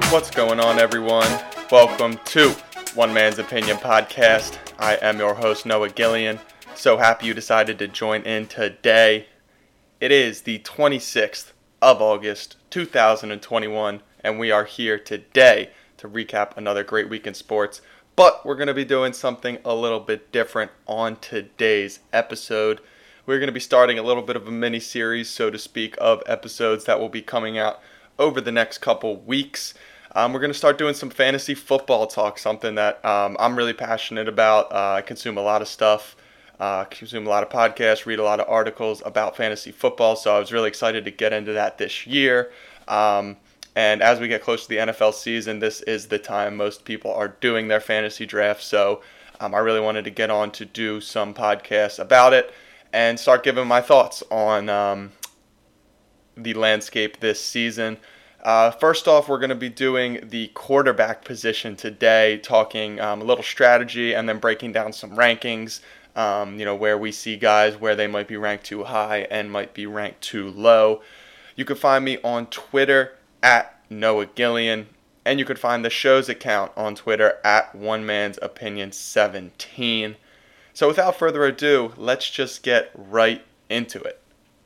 What's going on, everyone? Welcome to One Man's Opinion Podcast. I am your host, Noah Gillian. So happy you decided to join in today. It is the 26th of August, 2021, and we are here today to recap another great week in sports. But we're going to be doing something a little bit different on today's episode. We're going to be starting a little bit of a mini-series, so to speak, of episodes that will be coming out over the next couple weeks. We're going to start doing some fantasy football talk, something that I'm really passionate about. I consume a lot of stuff, consume a lot of podcasts, read a lot of articles about fantasy football, so I was really excited to get into that this year. And as we get close to the NFL season, this is the time most people are doing their fantasy drafts, so I really wanted to get on to do some podcasts about it and start giving my thoughts on the landscape this season. First off, we're going to be doing the quarterback position today, talking a little strategy and then breaking down some rankings, where we see guys where they might be ranked too high and might be ranked too low. You can find me on Twitter at Noah Gillian, and you can find the show's account on Twitter at OneMan'sOpinion17. So without further ado, let's just get right into it.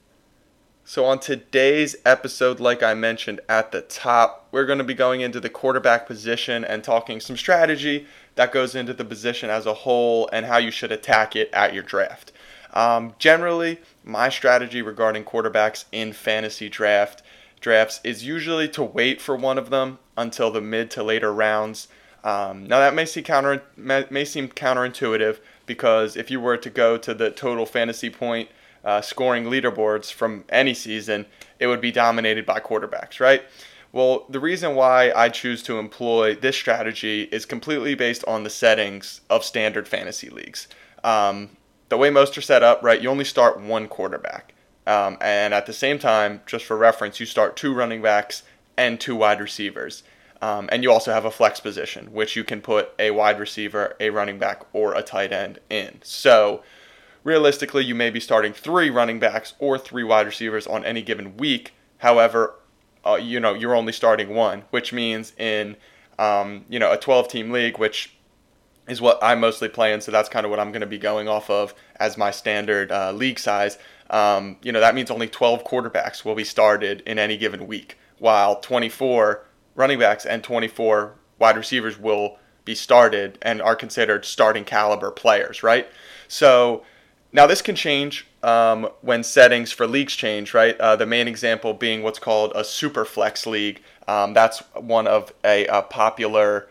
So on today's episode, like I mentioned at the top, we're going to be going into the quarterback position and talking some strategy that goes into the position as a whole and how you should attack it at your draft. Generally, my strategy regarding quarterbacks in fantasy drafts is usually to wait for one of them until the mid to later rounds. Now that may seem counterintuitive, because if you were to go to the total fantasy point scoring leaderboards from any season, it would be dominated by quarterbacks, right? Well, the reason why I choose to employ this strategy is completely based on the settings of standard fantasy leagues. The way most are set up, right, you only start one quarterback. And at the same time, just for reference, you start two running backs and two wide receivers. And you also have a flex position, which you can put a wide receiver, a running back, or a tight end in. So realistically, you may be starting three running backs or three wide receivers on any given week. However, you're only starting one, which means in a 12-team league, which is what I mostly play in, so that's kind of what I'm going to be going off of as my standard league size. That means only 12 quarterbacks will be started in any given week, while 24 running backs and 24 wide receivers will be started and are considered starting caliber players, right? So now this can change when settings for leagues change, right? The main example being what's called a super flex league. That's one of a popular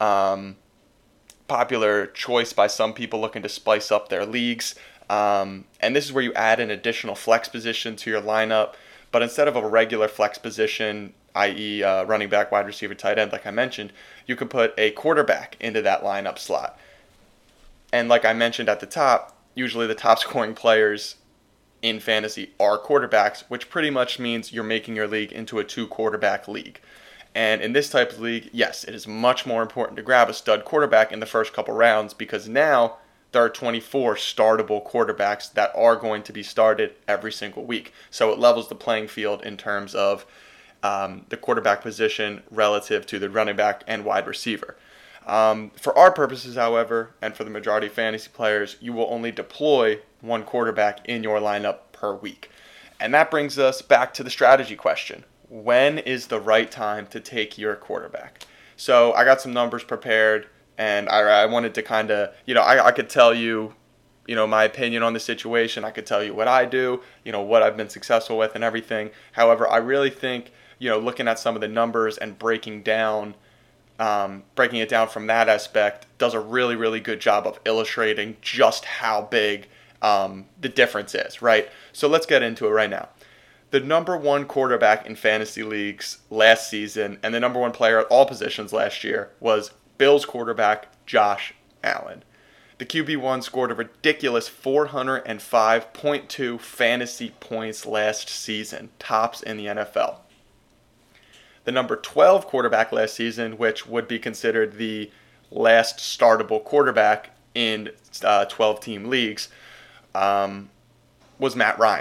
choice by some people looking to spice up their leagues. And this is where you add an additional flex position to your lineup. But instead of a regular flex position, i.e. running back, wide receiver, tight end, like I mentioned, you can put a quarterback into that lineup slot. And like I mentioned at the top, usually the top scoring players in fantasy are quarterbacks, which pretty much means you're making your league into a two quarterback league. And in this type of league, yes, it is much more important to grab a stud quarterback in the first couple rounds, because now there are 24 startable quarterbacks that are going to be started every single week. So it levels the playing field in terms of the quarterback position relative to the running back and wide receiver. For our purposes, however, and for the majority of fantasy players, you will only deploy one quarterback in your lineup per week. And that brings us back to the strategy question. When is the right time to take your quarterback? So I got some numbers prepared, and I wanted to kind of, I could tell you, my opinion on the situation. I could tell you what I do, what I've been successful with and everything. However, I really think, looking at some of the numbers and breaking it down from that aspect does a really, really good job of illustrating just how big the difference is, right? So let's get into it right now. The number one quarterback in fantasy leagues last season and the number one player at all positions last year was Bills quarterback Josh Allen. The QB1 scored a ridiculous 405.2 fantasy points last season, tops in the NFL. The number 12 quarterback last season, which would be considered the last startable quarterback in 12-team leagues, was Matt Ryan.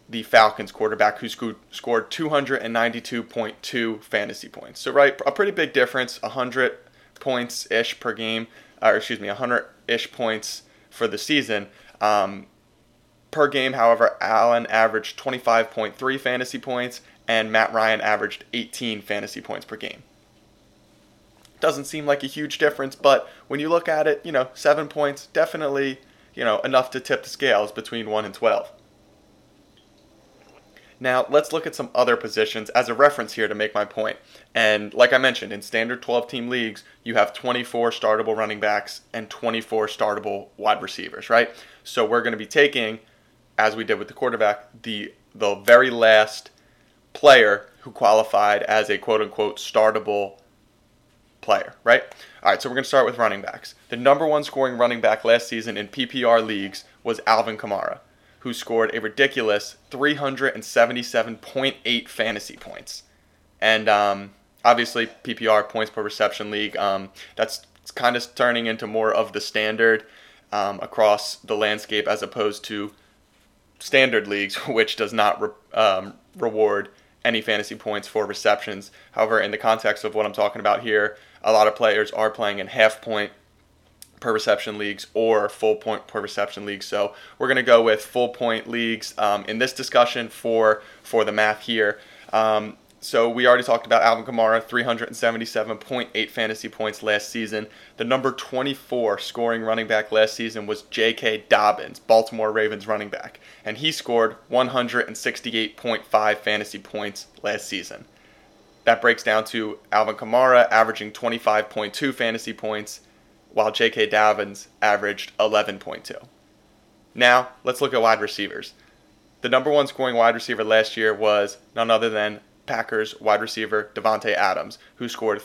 the Falcons quarterback, who scored 292.2 fantasy points. So, right, a pretty big difference, 100 points-ish per game, 100-ish points for the season. Per game, however, Allen averaged 25.3 fantasy points, and Matt Ryan averaged 18 fantasy points per game. Doesn't seem like a huge difference, but when you look at it, 7 points, definitely, enough to tip the scales between 1 and 12. Now, let's look at some other positions as a reference here to make my point. And like I mentioned, in standard 12-team leagues, you have 24 startable running backs and 24 startable wide receivers, right? So we're going to be taking, as we did with the quarterback, the very last player who qualified as a quote-unquote startable player, right? All right, so we're going to start with running backs. The number one scoring running back last season in PPR leagues was Alvin Kamara, who scored a ridiculous 377.8 fantasy points. And obviously, PPR, points per reception league, that's kind of turning into more of the standard across the landscape as opposed to standard leagues, which does not reward any fantasy points for receptions. However, in the context of what I'm talking about here, a lot of players are playing in half point per reception leagues or full point per reception leagues. So we're going to go with full point leagues in this discussion for the math here. So we already talked about Alvin Kamara, 377.8 fantasy points last season. The number 24 scoring running back last season was J.K. Dobbins, Baltimore Ravens running back, and he scored 168.5 fantasy points last season. That breaks down to Alvin Kamara averaging 25.2 fantasy points, while J.K. Dobbins averaged 11.2. Now, let's look at wide receivers. The number one scoring wide receiver last year was none other than Packers wide receiver Davante Adams, who scored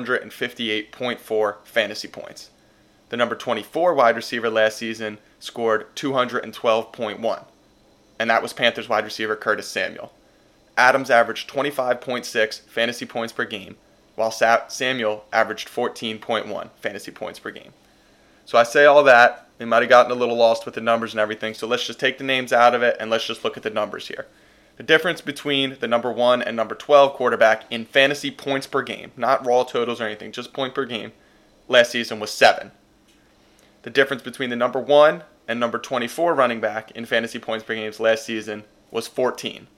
358.4 fantasy points. The number 24 wide receiver last season scored 212.1, and that was Panthers wide receiver Curtis Samuel. Adams averaged 25.6 fantasy points per game, while Samuel averaged 14.1 fantasy points per game. So I say all that. We might have gotten a little lost with the numbers and everything, so let's just take the names out of it and let's just look at the numbers here. The difference between the number 1 and number 12 quarterback in fantasy points per game, not raw totals or anything, just point per game, last season was 7. The difference between the number 1 and number 24 running back in fantasy points per game last season was 14.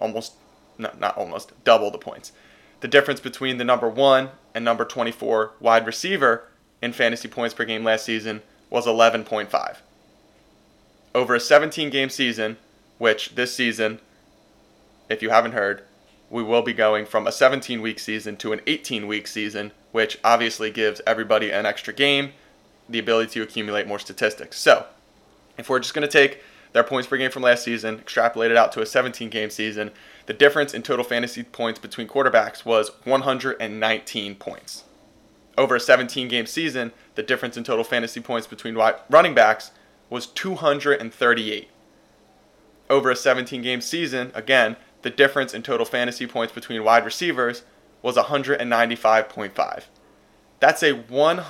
Not almost, double the points. The difference between the number 1 and number 24 wide receiver in fantasy points per game last season was 11.5. Over a 17-game season, which this season, if you haven't heard, we will be going from a 17-week season to an 18-week season, which obviously gives everybody an extra game, the ability to accumulate more statistics. So, if we're just going to take their points per game from last season, extrapolate it out to a 17-game season, the difference in total fantasy points between quarterbacks was 119 points. Over a 17-game season, the difference in total fantasy points between running backs was 238. Over a 17-game season, again, the difference in total fantasy points between wide receivers was 195.5. That's a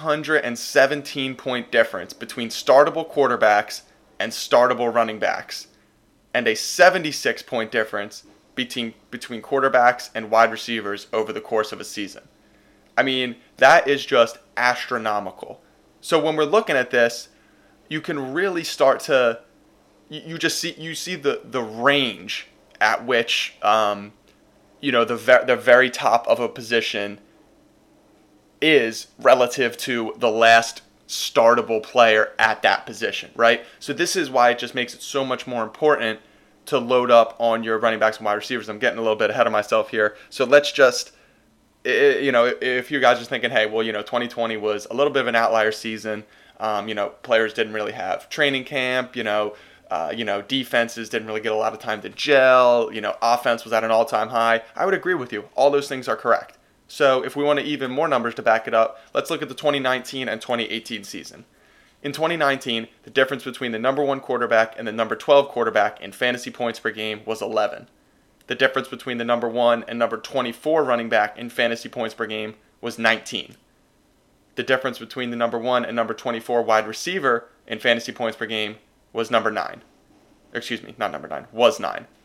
117-point difference between startable quarterbacks and startable running backs, and a 76-point difference between quarterbacks and wide receivers over the course of a season. I mean, that is just astronomical. So when we're looking at this, you can really start to you see the range at which the very top of a position is relative to the last startable player at that position, right? So this is why it just makes it so much more important to load up on your running backs and wide receivers. I'm getting a little bit ahead of myself here. So let's just, if you guys are thinking, hey, well, 2020 was a little bit of an outlier season. Players didn't really have training camp, defenses didn't really get a lot of time to gel, offense was at an all-time high. I would agree with you. All those things are correct. So if we want even more numbers to back it up, let's look at the 2019 and 2018 season. In 2019, the difference between the number 1 quarterback and the number 12 quarterback in fantasy points per game was 11. The difference between the number 1 and number 24 running back in fantasy points per game was 19. The difference between the number 1 and number 24 wide receiver in fantasy points per game was was 9.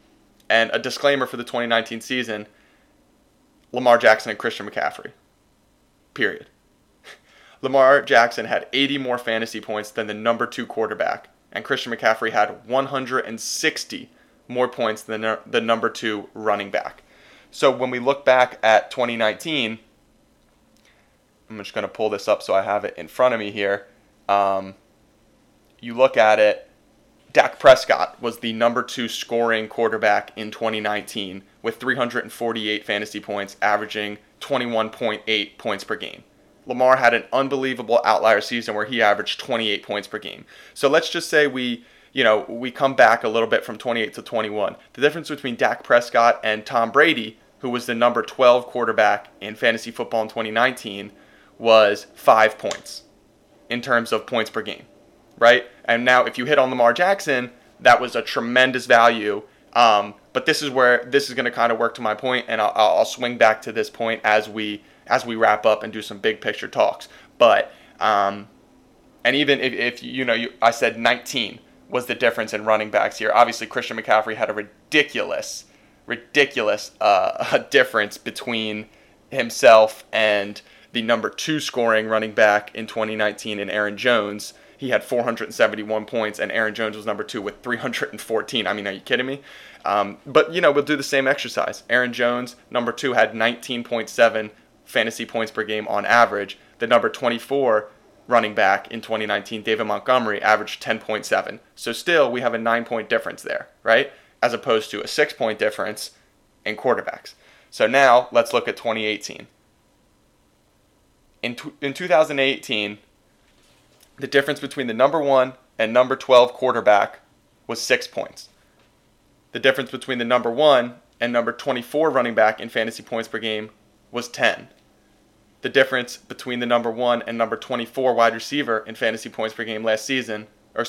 And a disclaimer for the 2019 season, Lamar Jackson and Christian McCaffrey. Period. Lamar Jackson had 80 more fantasy points than the number 2 quarterback, and Christian McCaffrey had 160 more points than the number 2 running back. So when we look back at 2019, I'm just going to pull this up so I have it in front of me here. You look at it, Dak Prescott was the number 2 scoring quarterback in 2019 with 348 fantasy points, averaging 21.8 points per game. Lamar had an unbelievable outlier season where he averaged 28 points per game. So let's just say we come back a little bit from 28 to 21. The difference between Dak Prescott and Tom Brady, who was the number 12 quarterback in fantasy football in 2019, was 5 points in terms of points per game, right? And now if you hit on Lamar Jackson, that was a tremendous value. But this is where this is going to kind of work to my point, and I'll swing back to this point as we wrap up and do some big picture talks. But and even if I said 19 was the difference in running backs here. Obviously, Christian McCaffrey had a ridiculous difference between himself and the number 2 scoring running back in 2019 in Aaron Jones. He had 471 points, and Aaron Jones was number 2 with 314. I mean, are you kidding me? But, we'll do the same exercise. Aaron Jones, number 2, had 19.7 fantasy points per game on average. The number 24 running back in 2019, David Montgomery, averaged 10.7. So still, we have a 9-point difference there, right? As opposed to a 6-point difference in quarterbacks. So now, let's look at 2018. In 2018, the difference between the number 1 and number 12 quarterback was 6 points. The difference between the number 1 and number 24 running back in fantasy points per game was 10. The difference between the number 1 and number 24 wide receiver in fantasy points per game last season,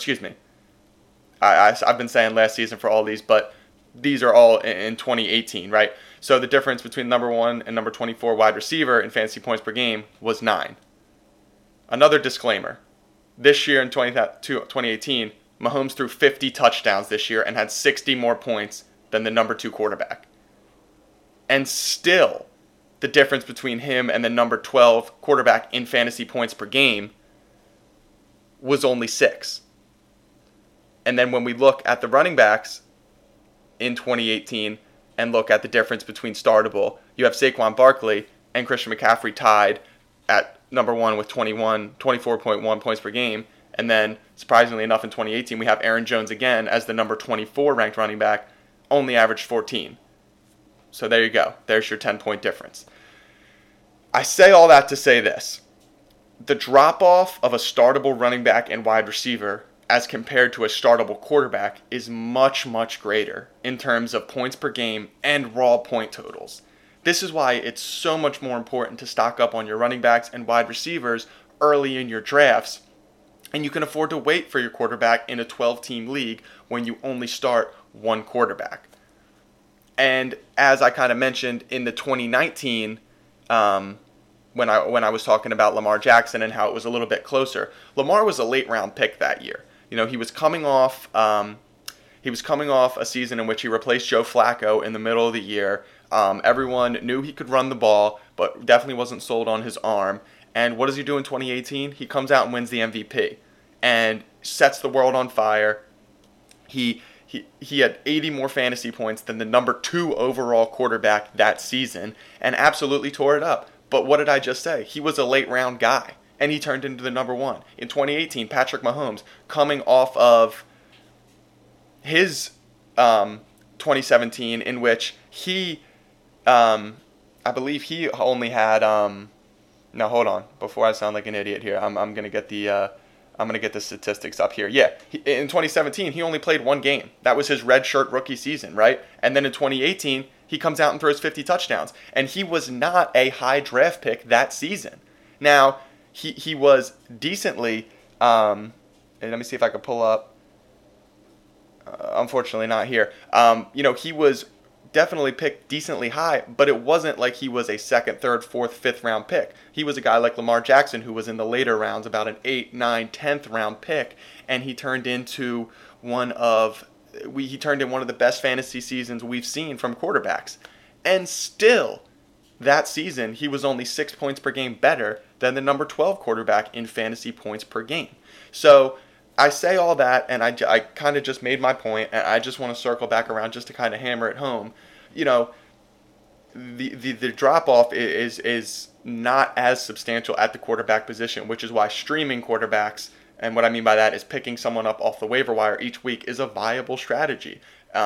I've been saying last season for all these, but these are all in 2018, right? So the difference between number 1 and number 24 wide receiver in fantasy points per game was 9. Another disclaimer. This year in 2018, Mahomes threw 50 touchdowns this year and had 60 more points than the number 2 quarterback. And still, the difference between him and the number 12 quarterback in fantasy points per game was only 6. And then when we look at the running backs in 2018 and look at the difference between startable, you have Saquon Barkley and Christian McCaffrey tied at number 1 with 24.1 points per game. And then, surprisingly enough, in 2018, we have Aaron Jones again as the number 24 ranked running back, only averaged 14. So there you go. There's your 10-point difference. I say all that to say this. The drop-off of a startable running back and wide receiver as compared to a startable quarterback is much, much greater in terms of points per game and raw point totals. This is why it's so much more important to stock up on your running backs and wide receivers early in your drafts. And you can afford to wait for your quarterback in a 12-team league when you only start one quarterback. And as I kind of mentioned in the 2019, when I was talking about Lamar Jackson and how it was a little bit closer, Lamar was a late-round pick that year. He was coming off a season in which he replaced Joe Flacco in the middle of the year. Everyone knew he could run the ball, but definitely wasn't sold on his arm. And what does he do in 2018? He comes out and wins the MVP and sets the world on fire. He had 80 more fantasy points than the number 2 overall quarterback that season and absolutely tore it up. But what did I just say? He was a late round guy and he turned into the number 1. In 2018, Patrick Mahomes, coming off of his 2017 in which he, I believe he only had, now hold on, before I sound like an idiot here, I'm gonna get the statistics up here. Yeah, in 2017 he only played 1 game. That was his redshirt rookie season, right? And then in 2018 he comes out and throws 50 touchdowns, and he was not a high draft pick that season. Now he was decently. And let me see if I can pull up. Unfortunately, not here. He was definitely picked decently high, but it wasn't like he was a 2nd, 3rd, 4th, 5th round pick. He was a guy like Lamar Jackson who was in the later rounds, about an 8th, 9th, 10th round pick, and he turned into one of he turned in one of the best fantasy seasons we've seen from quarterbacks. And still, that season, he was only 6 points per game better than the number 12 quarterback in fantasy points per game. So I say all that, and I kind of just made my point, and I just want to circle back around just to kind of hammer it home. The drop-off is not as substantial at the quarterback position, which is why streaming quarterbacks, and what I mean by that is picking someone up off the waiver wire each week, is a viable strategy.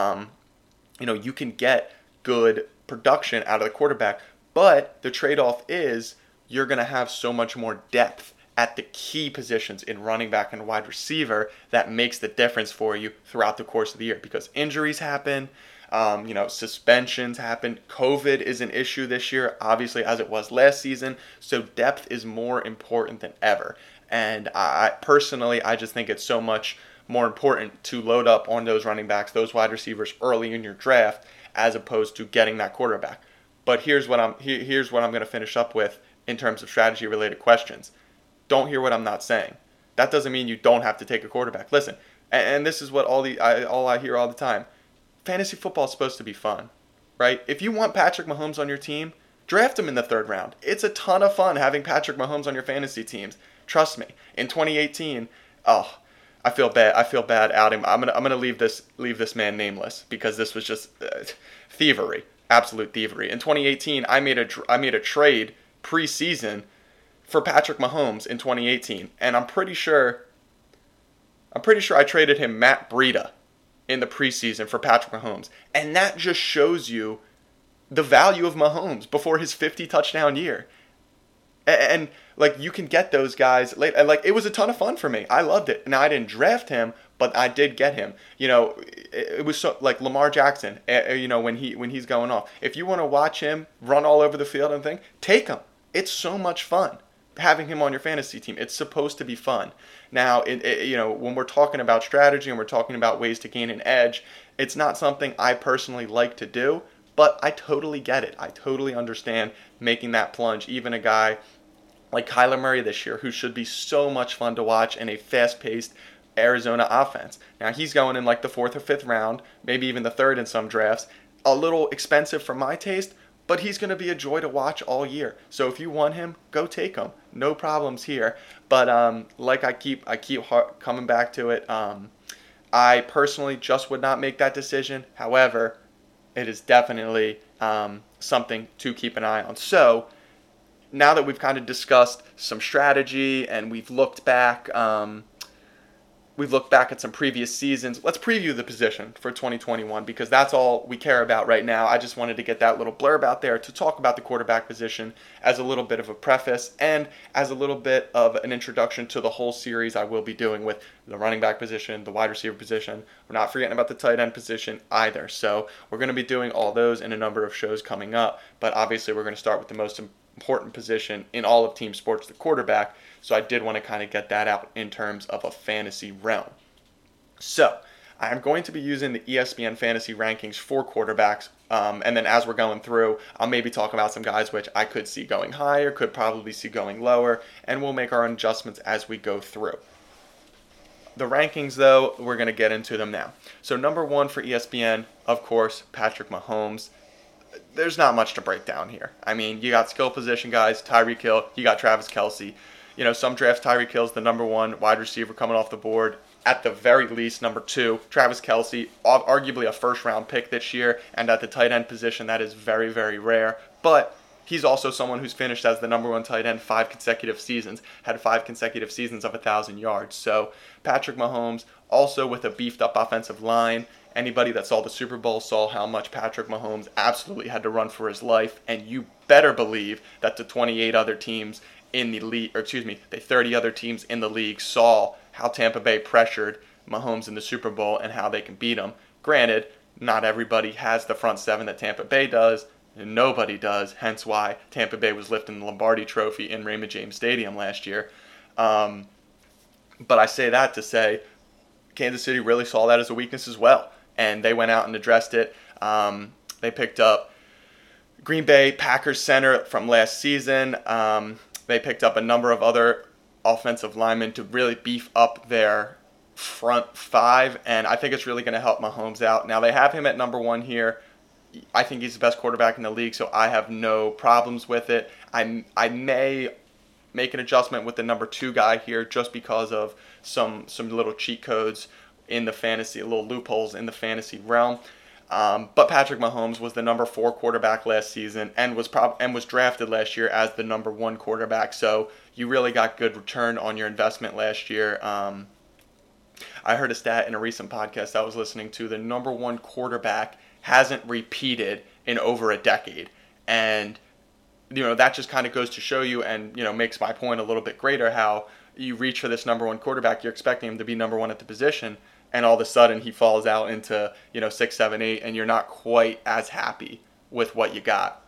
You can get good production out of the quarterback, but the trade-off is you're going to have so much more depth at the key positions in running back and wide receiver that makes the difference for you throughout the course of the year, because injuries happen, suspensions happen. COVID is an issue this year, obviously, as it was last season. So depth is more important than ever. And I just think it's so much more important to load up on those running backs, those wide receivers early in your draft, as opposed to getting that quarterback. But here's what I'm going to finish up with in terms of strategy related questions. Don't hear what I'm not saying. That doesn't mean you don't have to take a quarterback. Listen, and this is what all I hear all the time. Fantasy football is supposed to be fun, right? If you want Patrick Mahomes on your team, draft him in the 3rd round. It's a ton of fun having Patrick Mahomes on your fantasy teams. Trust me. In 2018, I feel bad outing. I'm gonna leave this man nameless, because this was just thievery, absolute thievery. In 2018, I made a trade preseason for Patrick Mahomes in 2018, and I'm pretty sure I traded him Matt Breida in the preseason for Patrick Mahomes. And that just shows you the value of Mahomes before his 50 touchdown year. And you can get those guys late. And it was a ton of fun for me. I loved it. Now, I didn't draft him, but I did get him. It was so Lamar Jackson, when he's going off. If you want to watch him run all over the field and take him. It's so much fun having him on your fantasy team. It's supposed to be fun. Now, when we're talking about strategy and we're talking about ways to gain an edge, it's not something I personally like to do, but I totally get it. I totally understand making that plunge. Even a guy like Kyler Murray this year, who should be so much fun to watch in a fast-paced Arizona offense. Now, he's going in the 4th or 5th round, maybe even the 3rd in some drafts. A little expensive for my taste, but he's going to be a joy to watch all year. So if you want him, go take him. No problems here. But I keep coming back to it. I personally just would not make that decision. However, it is definitely something to keep an eye on. So now that we've kind of discussed some strategy and we've looked back at some previous seasons, let's preview the position for 2021, because that's all we care about right now. I just wanted to get that little blurb out there to talk about the quarterback position as a little bit of a preface and as a little bit of an introduction to the whole series I will be doing with the running back position, the wide receiver position. We're not forgetting about the tight end position either. So we're going to be doing all those in a number of shows coming up, but obviously we're going to start with the most important position in all of team sports, the quarterback. So I did want to kind of get that out in terms of a fantasy realm. So I'm going to be using the ESPN fantasy rankings for quarterbacks. And then as we're going through, I'll maybe talk about some guys which I could see going higher, could probably see going lower, and we'll make our adjustments as we go through. The rankings, though, we're going to get into them now. So number 1 for ESPN, of course, Patrick Mahomes. There's not much to break down here. I mean, you got skill position guys, Tyreek Hill, you got Travis Kelce. Some drafts Tyreek Hill's the number 1 wide receiver coming off the board. At the very least, number 2, Travis Kelce, arguably a first-round pick this year, and at the tight end position, that is very, very rare. But he's also someone who's finished as the number 1 tight end 5 consecutive seasons, had 5 consecutive seasons of 1,000 yards. So Patrick Mahomes, also with a beefed-up offensive line. Anybody that saw the Super Bowl saw how much Patrick Mahomes absolutely had to run for his life, and you better believe that the 28 other teams in the league, the 30 other teams in the league saw how Tampa Bay pressured Mahomes in the Super Bowl and how they can beat him. Granted, not everybody has the front 7 that Tampa Bay does, and nobody does, hence why Tampa Bay was lifting the Lombardi Trophy in Raymond James Stadium last year. But I say that to say Kansas City really saw that as a weakness as well, and they went out and addressed it. They picked up Green Bay Packers center from last season. They picked up a number of other offensive linemen to really beef up their front five, and I think it's really going to help Mahomes out. Now, they have him at number one here. I think he's the best quarterback in the league, so I have no problems with it. I may make an adjustment with the number two guy here just because of some little cheat codes in the fantasy, little loopholes in the fantasy realm. But Patrick Mahomes was the number 4 quarterback last season and was drafted last year as the number 1 quarterback. So you really got good return on your investment last year. I heard a stat in a recent podcast I was listening to. The number 1 quarterback hasn't repeated in over a decade. And, that just kind of goes to show you and, makes my point a little bit greater how you reach for this number 1 quarterback. You're expecting him to be number 1 at the position. And all of a sudden he falls out into, 6, 7, 8, and you're not quite as happy with what you got.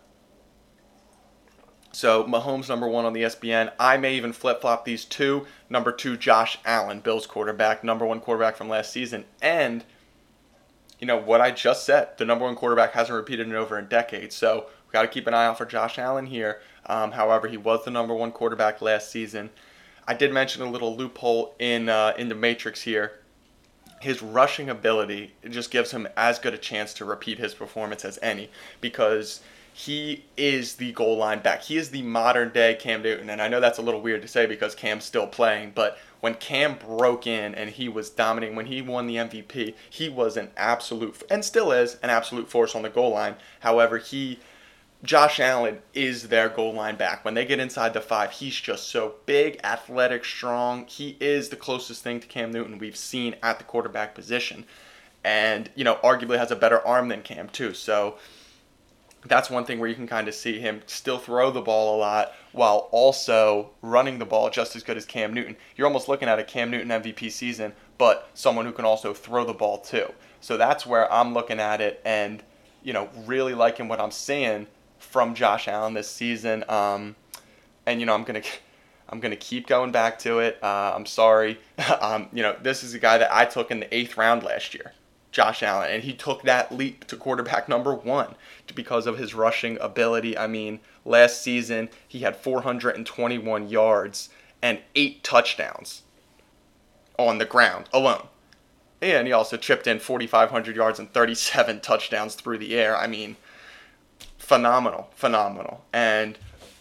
So Mahomes number 1 on the ESPN. I may even flip-flop these two. Number 2, Josh Allen, Bills quarterback, number 1 quarterback from last season. And, what I just said, the number 1 quarterback hasn't repeated in over a decade. So we've got to keep an eye out for Josh Allen here. However, he was the number 1 quarterback last season. I did mention a little loophole in the matrix here. His rushing ability, it just gives him as good a chance to repeat his performance as any, because he is the goal line back. He is the modern day Cam Newton. And I know that's a little weird to say because Cam's still playing, but when Cam broke in and he was dominating, when he won the MVP, he was an absolute, and still is, an absolute force on the goal line. However, Josh Allen is their goal line back. When they get inside the 5, he's just so big, athletic, strong. He is the closest thing to Cam Newton we've seen at the quarterback position. And, arguably has a better arm than Cam too. So that's one thing where you can kind of see him still throw the ball a lot while also running the ball just as good as Cam Newton. You're almost looking at a Cam Newton MVP season, but someone who can also throw the ball too. So that's where I'm looking at it and, really liking what I'm seeing from Josh Allen this season. And, I'm gonna keep going back to it. I'm sorry. This is a guy that I took in the 8th round last year, Josh Allen, and he took that leap to quarterback number 1 because of his rushing ability. I mean, last season he had 421 yards and 8 touchdowns on the ground alone. And he also chipped in 4,500 yards and 37 touchdowns through the air. I mean, phenomenal. And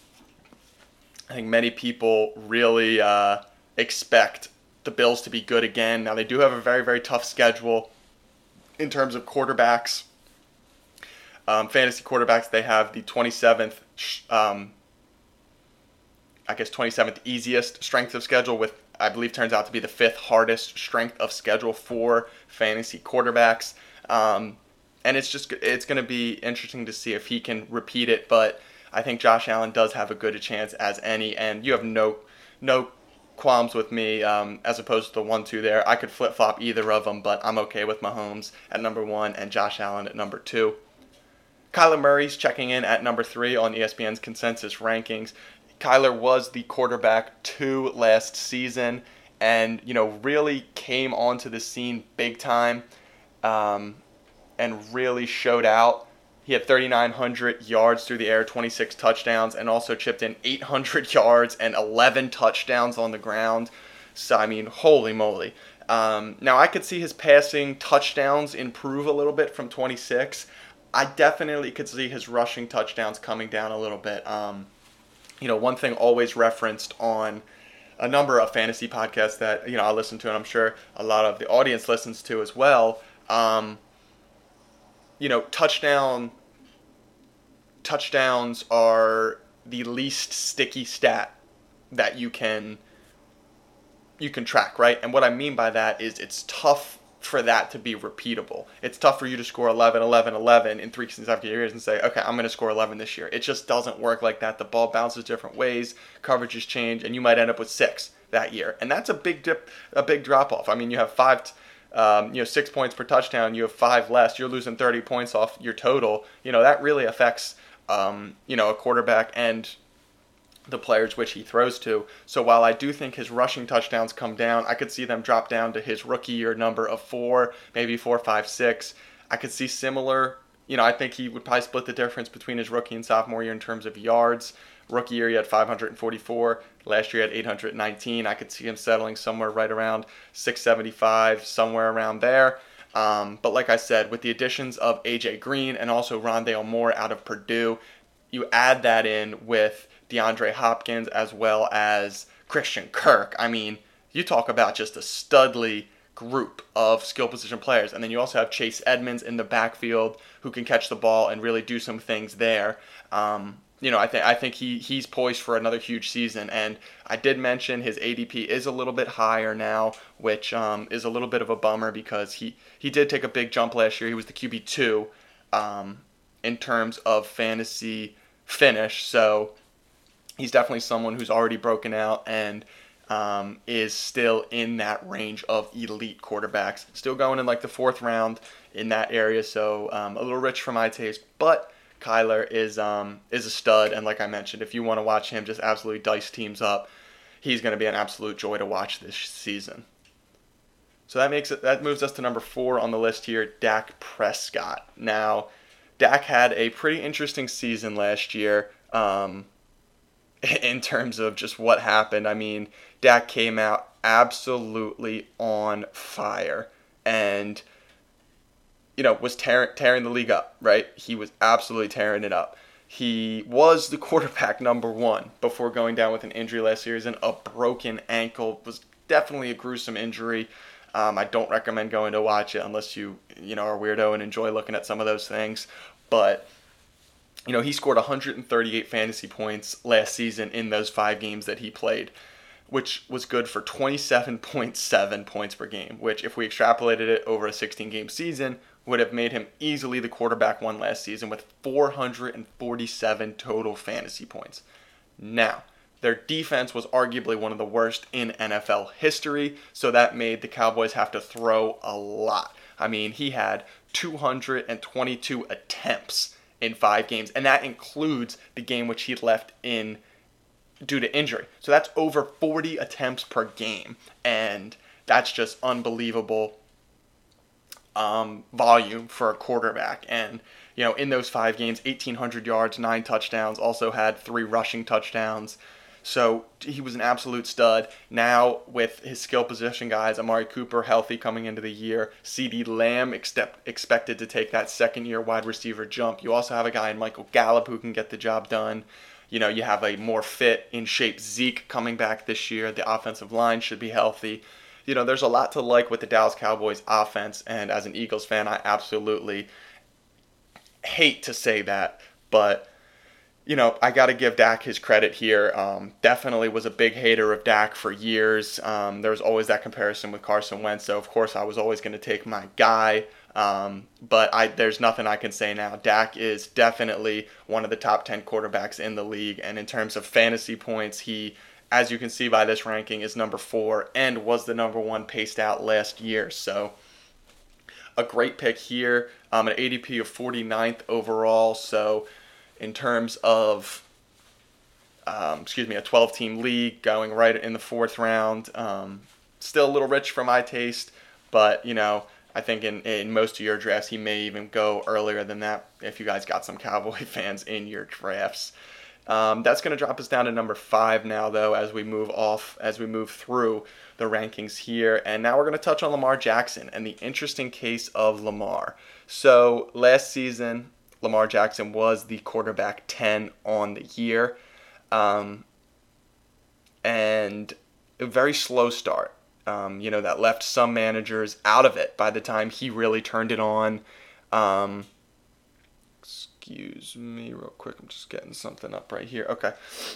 I think many people really expect the Bills to be good again. Now, they do have a very, very tough schedule in terms of quarterbacks. Fantasy quarterbacks, they have the 27th, 27th easiest strength of schedule with, I believe, turns out to be the 5th hardest strength of schedule for fantasy quarterbacks. And it's going to be interesting to see if he can repeat it, but I think Josh Allen does have a good a chance as any, and you have no qualms with me as opposed to the 1-2 there. I could flip-flop either of them, but I'm okay with Mahomes at number 1 and Josh Allen at number 2. Kyler Murray's checking in at number 3 on ESPN's consensus rankings. Kyler was the quarterback 2 last season and, really came onto the scene big time and really showed out. He had 3,900 yards through the air, 26 touchdowns, and also chipped in 800 yards and 11 touchdowns on the ground. So, I mean, holy moly. Now, I could see his passing touchdowns improve a little bit from 26. I definitely could see his rushing touchdowns coming down a little bit. One thing always referenced on a number of fantasy podcasts that, I listen to, and I'm sure a lot of the audience listens to as well, touchdowns are the least sticky stat that you can track, right? And what I mean by that is it's tough for that to be repeatable. It's tough for you to score 11, 11, 11 in 3 consecutive years and say, okay, I'm going to score 11 this year. It just doesn't work like that. The ball bounces different ways, coverages change, and you might end up with 6 that year. And that's a big drop off. I mean, you have 6 points per touchdown, you have 5 less, you're losing 30 points off your total. That really affects, a quarterback and the players which he throws to. So while I do think his rushing touchdowns come down, I could see them drop down to his rookie year number of 4, maybe 4, 5, 6. I could see similar, I think he would probably split the difference between his rookie and sophomore year in terms of yards Rookie year, he had 544. Last year, he had 819. I could see him settling somewhere right around 675, somewhere around there. But like I said, with the additions of A.J. Green and also Rondale Moore out of Purdue, you add that in with DeAndre Hopkins as well as Christian Kirk. I mean, you talk about just a studly group of skill position players. And then you also have Chase Edmonds in the backfield who can catch the ball and really do some things there. I think he's poised for another huge season. And I did mention his ADP is a little bit higher now, which is a little bit of a bummer because he did take a big jump last year. He was the QB2 in terms of fantasy finish. So he's definitely someone who's already broken out and is still in that range of elite quarterbacks. Still going in like the 4th round in that area, so a little rich for my taste. But Kyler is a stud, and like I mentioned, if you want to watch him just absolutely dice teams up, he's going to be an absolute joy to watch this season. So that moves us to number 4 on the list here, Dak Prescott. Now, Dak had a pretty interesting season last year. In terms of just what happened. I mean, Dak came out absolutely on fire and, was tearing the league up, right? He was absolutely tearing it up. He was the quarterback number 1 before going down with an injury last season. A broken ankle was definitely a gruesome injury. I don't recommend going to watch it unless you are a weirdo and enjoy looking at some of those things. But he scored 138 fantasy points last season in those 5 games that he played, which was good for 27.7 points per game, which if we extrapolated it over a 16-game season, would have made him easily the quarterback 1 last season with 447 total fantasy points. Now, their defense was arguably one of the worst in NFL history, so that made the Cowboys have to throw a lot. I mean, he had 222 attempts in 5 games, and that includes the game which he left in due to injury. So that's over 40 attempts per game, and that's just unbelievable volume for a quarterback. And in those 5 games, 1,800 yards, 9 touchdowns, also had 3 rushing touchdowns. So he was an absolute stud. Now with his skill position guys, Amari Cooper healthy coming into the year, CeeDee Lamb expected to take that second-year wide receiver jump. You also have a guy in Michael Gallup who can get the job done. You have a more fit, in shape Zeke coming back this year. The offensive line should be healthy. There's a lot to like with the Dallas Cowboys offense, and as an Eagles fan, I absolutely hate to say that, but I got to give Dak his credit here. Definitely was a big hater of Dak for years. There was always that comparison with Carson Wentz, so of course I was always going to take my guy. But there's nothing I can say now. Dak is definitely one of the top 10 quarterbacks in the league, and in terms of fantasy points, he, as you can see by this ranking, is number 4 and was the number 1 paced out last year. So a great pick here. An ADP of 49th overall, so in terms of, a 12-team league going right in the 4th round. Still a little rich for my taste, but, I think in most of your drafts, he may even go earlier than that if you guys got some Cowboy fans in your drafts. That's going to drop us down to number 5 now, though, as we move through the rankings here. And now we're going to touch on Lamar Jackson and the interesting case of Lamar. So last season, Lamar Jackson was the quarterback 10 on the year. And a very slow start, that left some managers out of it by the time he really turned it on. Excuse me real quick. I'm just getting something up right here. Okay.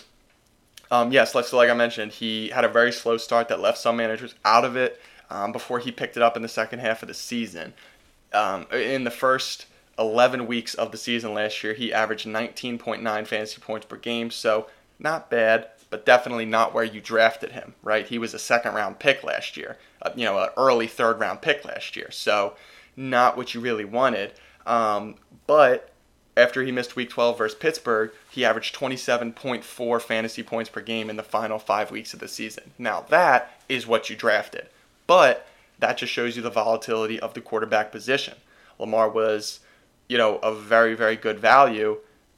So like I mentioned, he had a very slow start that left some managers out of it before he picked it up in the second half of the season. In the first 11 weeks of the season last year, he averaged 19.9 fantasy points per game, so not bad, but definitely not where you drafted him, right? He was a second-round pick last year, an early third-round pick last year, so not what you really wanted. But after he missed Week 12 versus Pittsburgh, he averaged 27.4 fantasy points per game in the final 5 weeks of the season. Now, that is what you drafted, but that just shows you the volatility of the quarterback position. Lamar was a very, very good value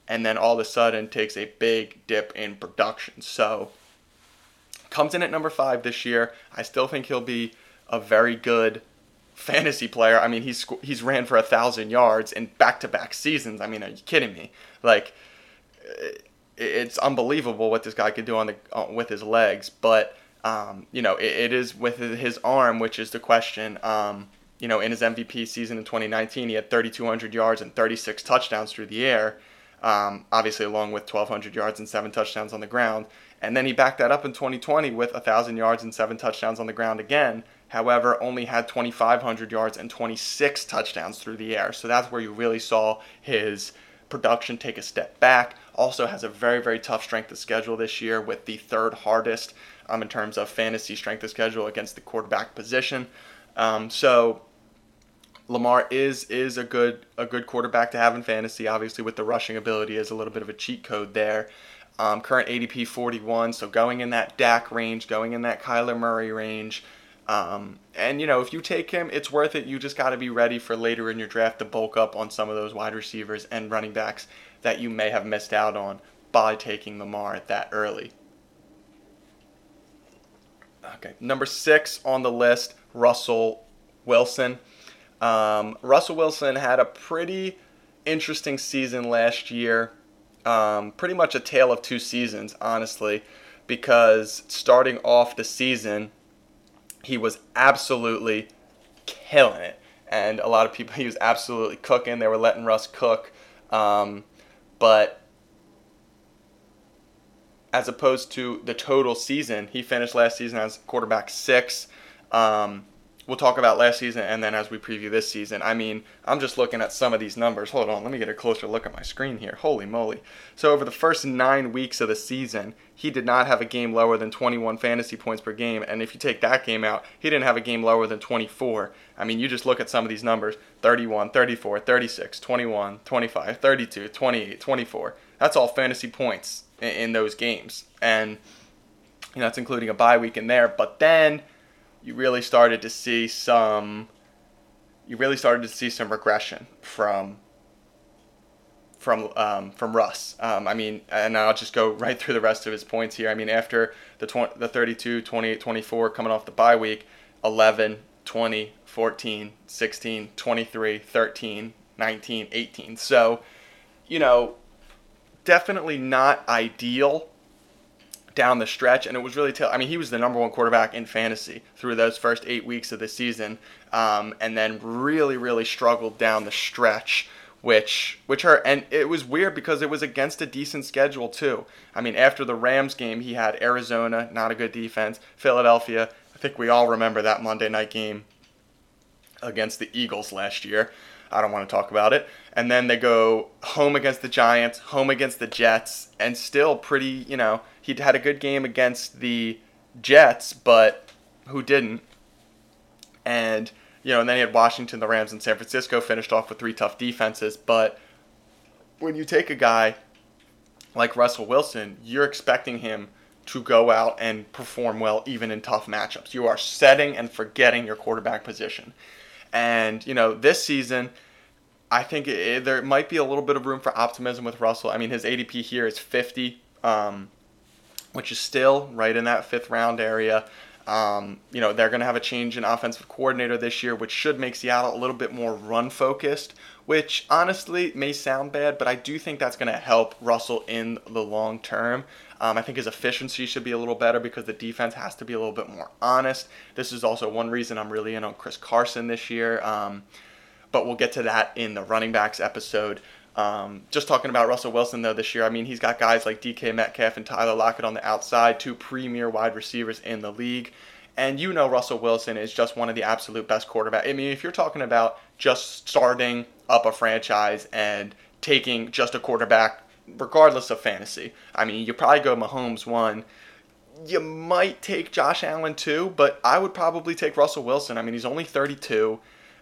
and then all of a sudden takes a big dip in production. So comes in at number 5 this year. I still think he'll be a very good fantasy player. I mean, he's ran for 1,000 yards in back-to-back seasons. I mean, are you kidding me? Like, it's unbelievable what this guy could do with his legs. But it is with his arm, which is the question. In his MVP season in 2019, he had 3,200 yards and 36 touchdowns through the air. Obviously, along with 1,200 yards and 7 touchdowns on the ground. And then he backed that up in 2020 with 1,000 yards and 7 touchdowns on the ground again. However, only had 2,500 yards and 26 touchdowns through the air. So that's where you really saw his production take a step back. Also has a very, very tough strength of schedule this year, with the third hardest in terms of fantasy strength of schedule against the quarterback position. So Lamar is a good quarterback to have in fantasy. Obviously, with the rushing ability is a little bit of a cheat code there. Current ADP 41, so going in that Dak range, going in that Kyler Murray range. And, if you take him, it's worth it. You just got to be ready for later in your draft to bulk up on some of those wide receivers and running backs that you may have missed out on by taking Lamar that early. Okay, number 6 on the list, Russell Wilson. Russell Wilson had a pretty interesting season last year. Pretty much a tale of two seasons, honestly, because starting off the season, he was absolutely killing it. And a lot of people, he was absolutely cooking. They were letting Russ cook. But as opposed to the total season, he finished last season as quarterback 6. We'll talk about last season and then as we preview this season. I mean, I'm just looking at some of these numbers. Hold on, let me get a closer look at my screen here. Holy moly. So over the first 9 weeks of the season, he did not have a game lower than 21 fantasy points per game. And if you take that game out, he didn't have a game lower than 24. I mean, you just look at some of these numbers. 31, 34, 36, 21, 25, 32, 28, 24. That's all fantasy points in those games. And that's including a bye week in there. But then you really started to see some regression from Russ. I mean, and I'll just go right through the rest of his points here. I mean, after the 32, 28, 24 coming off the bye week, 11, 20, 14, 16, 23, 13, 19, 18. So, definitely not ideal down the stretch, and it was really he was the number 1 quarterback in fantasy through those first 8 weeks of the season, and then really, really struggled down the stretch, which hurt. And it was weird because it was against a decent schedule too. I mean, after the Rams game, he had Arizona, not a good defense, Philadelphia. I think we all remember that Monday night game against the Eagles last year. I don't want to talk about it. And then they go home against the Giants, home against the Jets, and still pretty, he'd had a good game against the Jets, but who didn't? And, and then he had Washington, the Rams, and San Francisco finished off with 3 tough defenses. But when you take a guy like Russell Wilson, you're expecting him to go out and perform well even in tough matchups. You are setting and forgetting your quarterback position. And, this season, I think there might be a little bit of room for optimism with Russell. I mean, his ADP here is 50, which is still right in that 5th round area. They're going to have a change in offensive coordinator this year, which should make Seattle a little bit more run-focused, which honestly may sound bad, but I do think that's going to help Russell in the long term. I think his efficiency should be a little better because the defense has to be a little bit more honest. This is also one reason I'm really in on Chris Carson this year, but we'll get to that in the running backs episode. Just talking about Russell Wilson, though, this year, I mean, he's got guys like DK Metcalf and Tyler Lockett on the outside, 2 premier wide receivers in the league. And Russell Wilson is just one of the absolute best quarterbacks. I mean, if you're talking about just starting up a franchise and taking just a quarterback, regardless of fantasy, I mean, you probably go Mahomes 1. You might take Josh Allen 2, but I would probably take Russell Wilson. I mean, he's only 32.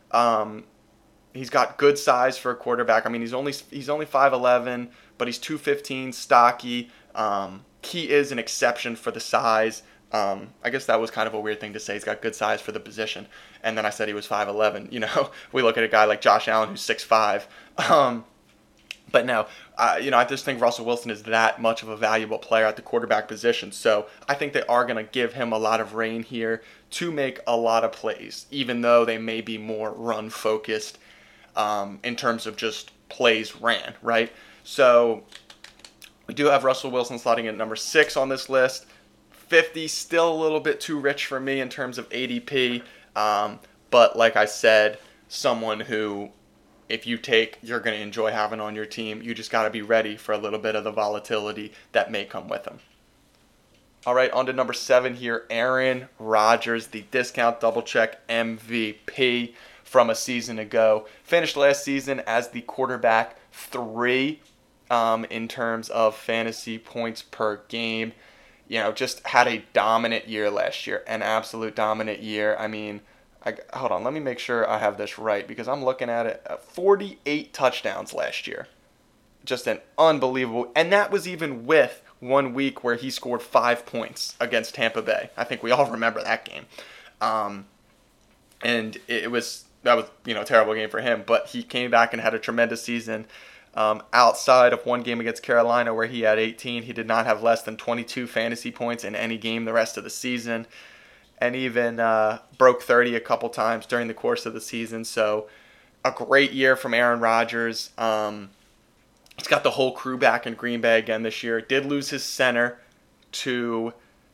He's got good size for a quarterback. I mean, he's only 5'11", but he's 215, stocky. He is an exception for the size. I guess that was kind of a weird thing to say. He's got good size for the position. And then I said he was 5'11". We look at a guy like Josh Allen who's 6'5". But But no, I just think Russell Wilson is that much of a valuable player at the quarterback position. So I think they are going to give him a lot of reign here to make a lot of plays, even though they may be more run focused in terms of just plays ran, right? So we do have Russell Wilson slotting at number 6 on this list. 50, still a little bit too rich for me in terms of ADP. But like I said, someone who, if you take, you're going to enjoy having on your team. You just got to be ready for a little bit of the volatility that may come with him. All right, on to number 7 here, Aaron Rodgers, the discount double check MVP from a season ago. Finished last season as the quarterback 3 in terms of fantasy points per game. Just had a dominant year last year, an absolute dominant year. I mean, hold on, let me make sure I have this right because I'm looking at it. 48 touchdowns last year. Just an unbelievable, and that was even with 1 week where he scored 5 points against Tampa Bay. I think we all remember that game. And that was a terrible game for him, but he came back and had a tremendous season. Outside of one game against Carolina where he had 18, he did not have less than 22 fantasy points in any game the rest of the season, and even broke 30 a couple times during the course of the season. So a great year from Aaron Rodgers. He's got the whole crew back in Green Bay again this year. Did lose his center to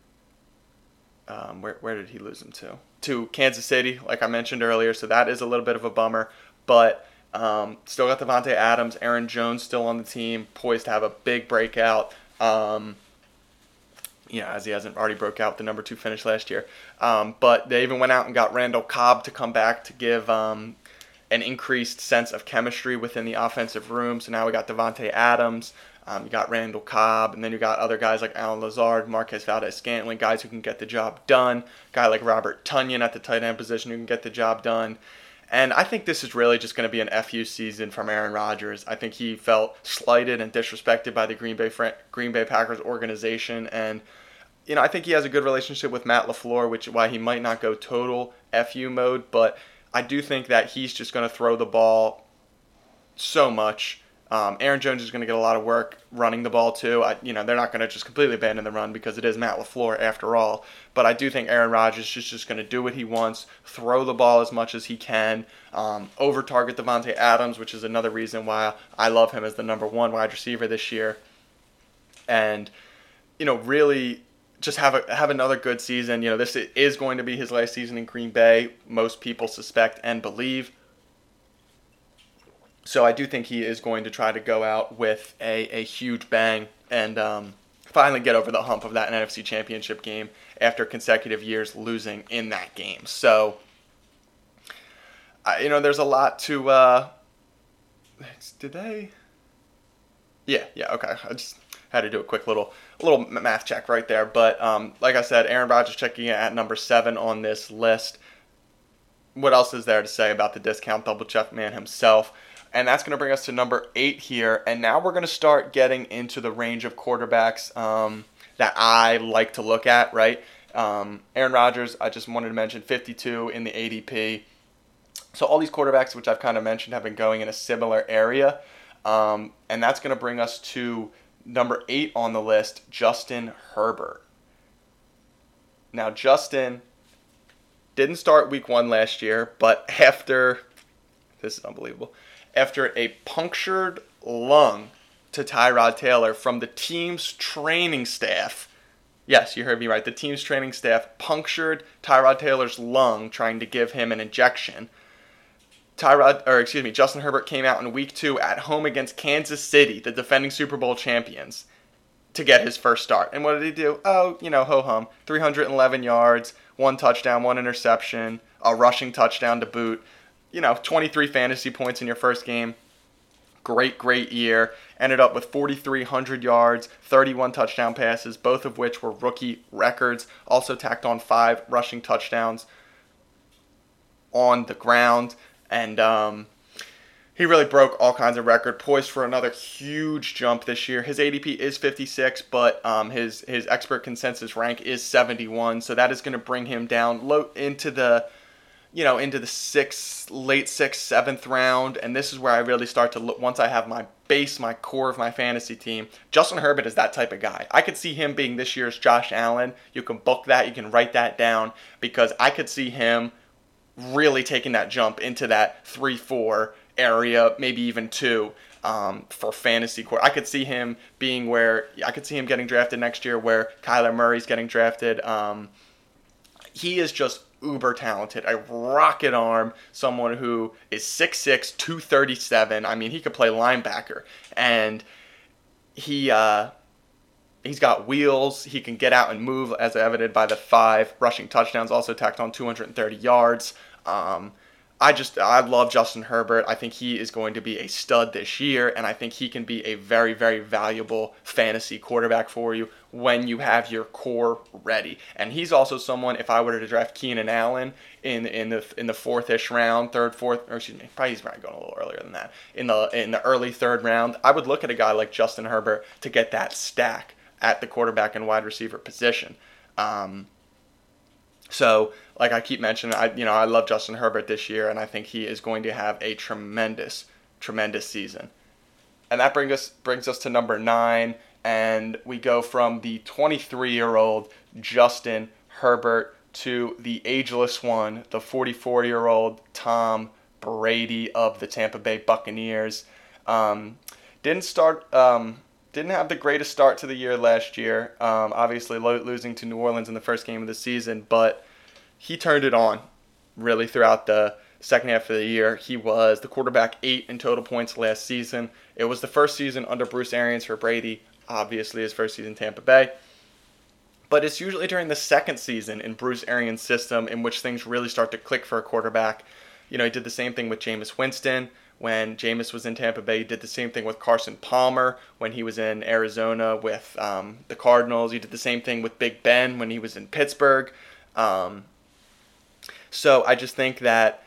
where did he lose him to? To Kansas City, like I mentioned earlier. So that is a little bit of a bummer, but still got Davante Adams, Aaron Jones still on the team, poised to have a big breakout. As he hasn't already broke out the number 2 finish last year. But they even went out and got Randall Cobb to come back to give an increased sense of chemistry within the offensive room. So now we got Davante Adams, you got Randall Cobb, and then you got other guys like Alan Lazard, Marquez Valdez-Scantling, guys who can get the job done. A guy like Robert Tonyan at the tight end position who can get the job done. And I think this is really just going to be an FU season from Aaron Rodgers. I think he felt slighted and disrespected by the Green Bay Packers organization. And, I think he has a good relationship with Matt LaFleur, which is why he might not go total FU mode. But I do think that he's just going to throw the ball so much. Aaron Jones is going to get a lot of work running the ball too. They're not going to just completely abandon the run because it is Matt LaFleur after all. But I do think Aaron Rodgers is just going to do what he wants, throw the ball as much as he can, over-target Davante Adams, which is another reason why I love him as the number 1 wide receiver this year. And, really just have another good season. This is going to be his last season in Green Bay, most people suspect and believe. So I do think he is going to try to go out with a huge bang and finally get over the hump of that NFC Championship game after consecutive years losing in that game. So, there's a lot to... did they... Yeah, okay. I just had to do a quick little math check right there. But like I said, Aaron Rodgers checking in at number 7 on this list. What else is there to say about the discount double check man himself? And that's going to bring us to number 8 here. And now we're going to start getting into the range of quarterbacks that I like to look at, right? Aaron Rodgers, I just wanted to mention, 52 in the ADP. So all these quarterbacks, which I've kind of mentioned, have been going in a similar area. And that's going to bring us to number 8 on the list, Justin Herbert. Now, Justin didn't start week 1 last year, but this is unbelievable, after a punctured lung to Tyrod Taylor from the team's training staff. Yes, you heard me right. The team's training staff punctured Tyrod Taylor's lung trying to give him an injection. Justin Herbert came out in week 2 at home against Kansas City, the defending Super Bowl champions, to get his first start. And what did he do? Ho-hum. 311 yards, 1 touchdown, 1 interception, a rushing touchdown to boot. 23 fantasy points in your first game. Great year. Ended up with 4,300 yards, 31 touchdown passes, both of which were rookie records. Also tacked on 5 rushing touchdowns on the ground. And he really broke all kinds of records, poised for another huge jump this year. His ADP is 56, but his expert consensus rank is 71. So that is going to bring him down low into the into the late sixth, seventh round, and this is where I really start to look. Once I have my base, my core of my fantasy team, Justin Herbert is that type of guy. I could see him being this year's Josh Allen. You can book that, you can write that down, because I could see him really taking that jump into that 3-4 area, maybe even 2. For fantasy core, I could see him getting drafted next year where Kyler Murray's getting drafted. He is just uber talented, a rocket arm, someone who is 6'6", 237. I mean, he could play linebacker, and he's got wheels. He can get out and move, as evidenced by the 5 rushing touchdowns, also tacked on 230 yards. I love Justin Herbert. I think he is going to be a stud this year, and I think he can be a very, very valuable fantasy quarterback for you when you have your core ready. And he's also someone, if I were to draft Keenan Allen in the fourth-ish round, probably he's probably going a little earlier than that, in the early third round, I would look at a guy like Justin Herbert to get that stack at the quarterback and wide receiver position. So, like I keep mentioning, I love Justin Herbert this year, and I think he is going to have a tremendous, tremendous season. And that brings us to number 9, and we go from the 23-year-old Justin Herbert to the ageless one, the 44-year-old Tom Brady of the Tampa Bay Buccaneers. Didn't have the greatest start to the year last year, obviously losing to New Orleans in the first game of the season, but he turned it on really throughout the second half of the year. He was the quarterback 8 in total points last season. It was the first season under Bruce Arians for Brady, obviously his first season in Tampa Bay. But it's usually during the second season in Bruce Arians' system in which things really start to click for a quarterback. He did the same thing with Jameis Winston. When Jameis was in Tampa Bay, he did the same thing with Carson Palmer when he was in Arizona with the Cardinals. He did the same thing with Big Ben when he was in Pittsburgh. So I just think that,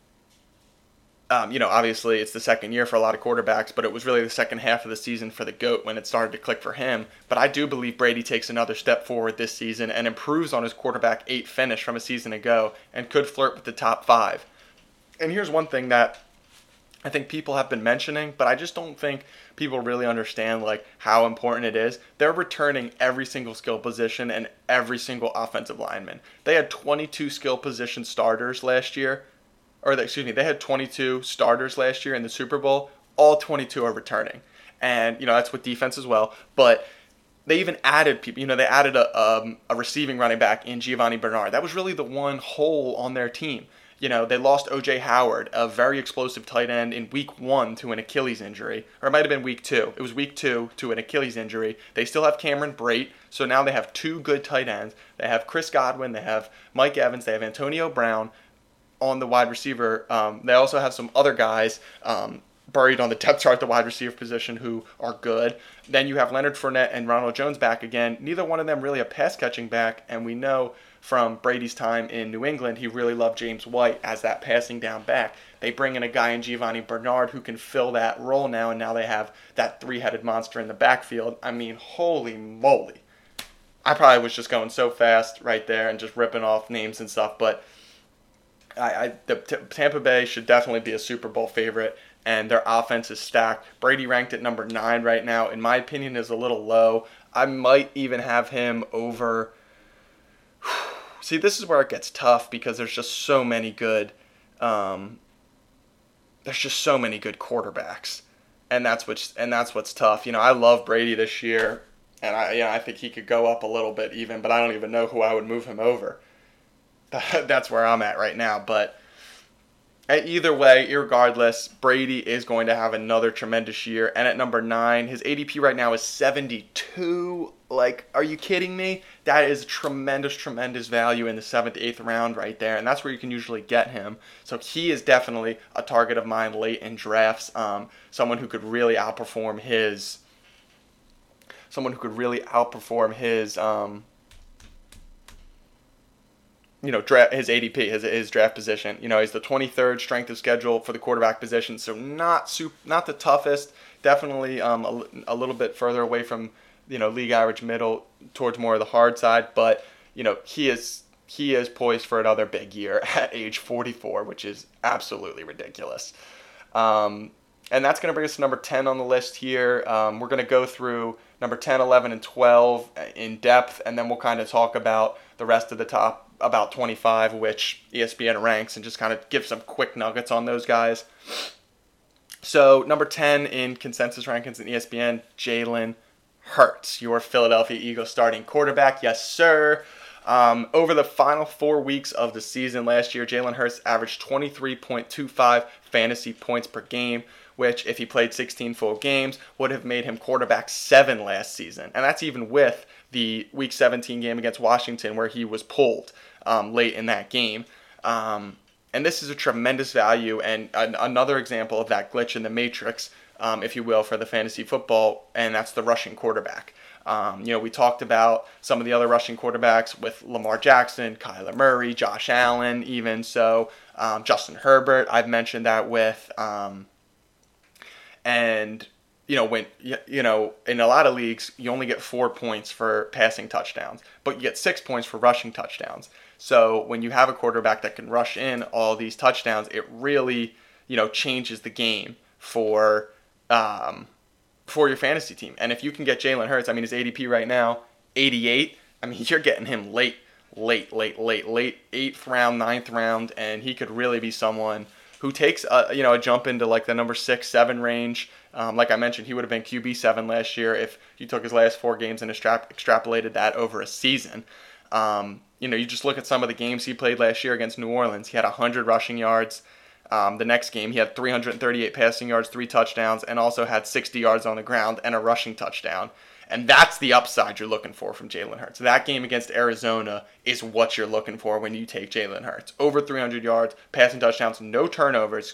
obviously it's the second year for a lot of quarterbacks, but it was really the second half of the season for the GOAT when it started to click for him. But I do believe Brady takes another step forward this season and improves on his quarterback 8 finish from a season ago and could flirt with the top 5. And here's one thing that I think people have been mentioning, but I just don't think people really understand how important it is. They're returning every single skill position and every single offensive lineman. They had 22 skill position starters last year, they had 22 starters last year in the Super Bowl. All 22 are returning, and that's with defense as well. But they even added people. They added a receiving running back in Giovanni Bernard. That was really the one hole on their team. They lost O.J. Howard, a very explosive tight end, in week 1 to an Achilles injury. Or it might have been week 2. It was week 2 to an Achilles injury. They still have Cameron Brate, so now they have 2 good tight ends. They have Chris Godwin, they have Mike Evans, they have Antonio Brown on the wide receiver. They also have some other guys buried on the depth chart at the wide receiver position who are good. Then you have Leonard Fournette and Ronald Jones back again. Neither one of them really a pass-catching back, and we know from Brady's time in New England, he really loved James White as that passing down back. They bring in a guy in Giovanni Bernard who can fill that role now, and now they have that 3-headed monster in the backfield. I mean, holy moly. I probably was just going so fast right there and just ripping off names and stuff, but Tampa Bay should definitely be a Super Bowl favorite, and their offense is stacked. Brady ranked at number 9 right now. In my opinion, is a little low. I might even have him over... See, this is where it gets tough because there's just so many good quarterbacks, and that's what's tough. I love Brady this year, and I think he could go up a little bit even, but I don't even know who I would move him over. That's where I'm at right now, but either way, irregardless, Brady is going to have another tremendous year, and at number 9, his ADP right now is 72. Are you kidding me? That is tremendous, tremendous value in the 7th, 8th round right there, and that's where you can usually get him. So he is definitely a target of mine late in drafts. Someone who could really outperform his his ADP, his draft position. He's the 23rd strength of schedule for the quarterback position, so not the toughest. Definitely a little bit further away from league average middle towards more of the hard side, but he is he is poised for another big year at age 44, which is absolutely ridiculous. And that's going to bring us to number 10 on the list here. We're going to go through number 10, 11, and 12 in depth, and then we'll kind of talk about the rest of the top, about 25, which ESPN ranks, and just kind of give some quick nuggets on those guys. So number 10 in consensus rankings in ESPN, Jalen Hurts, your Philadelphia Eagles starting quarterback. Yes, sir. Over the final 4 weeks of the season last year, Jalen Hurts averaged 23.25 fantasy points per game, which, if he played 16 full games, would have made him quarterback 7 last season. And that's even with the Week 17 game against Washington, where he was pulled late in that game. And this is a tremendous value and another example of that glitch in the matrix, if you will, for the fantasy football, and that's the rushing quarterback. We talked about some of the other rushing quarterbacks with Lamar Jackson, Kyler Murray, Josh Allen, even so, Justin Herbert, I've mentioned that with. And when in a lot of leagues, you only get 4 points for passing touchdowns, but you get 6 points for rushing touchdowns. So when you have a quarterback that can rush in all these touchdowns, it really, changes the game for your fantasy team. And if you can get Jalen Hurts, his ADP right now, 88. You're getting him late, 8th round, 9th round, and he could really be someone who takes a jump into like the number 6, 7 range. Like I mentioned, he would have been QB 7 last year if you took his last 4 games and extrapolated that over a season. You just look at some of the games he played last year against New Orleans. He had 100 rushing yards. The next game, he had 338 passing yards, 3 touchdowns, and also had 60 yards on the ground and a rushing touchdown. And that's the upside you're looking for from Jalen Hurts. That game against Arizona is what you're looking for when you take Jalen Hurts. Over 300 yards, passing touchdowns, no turnovers.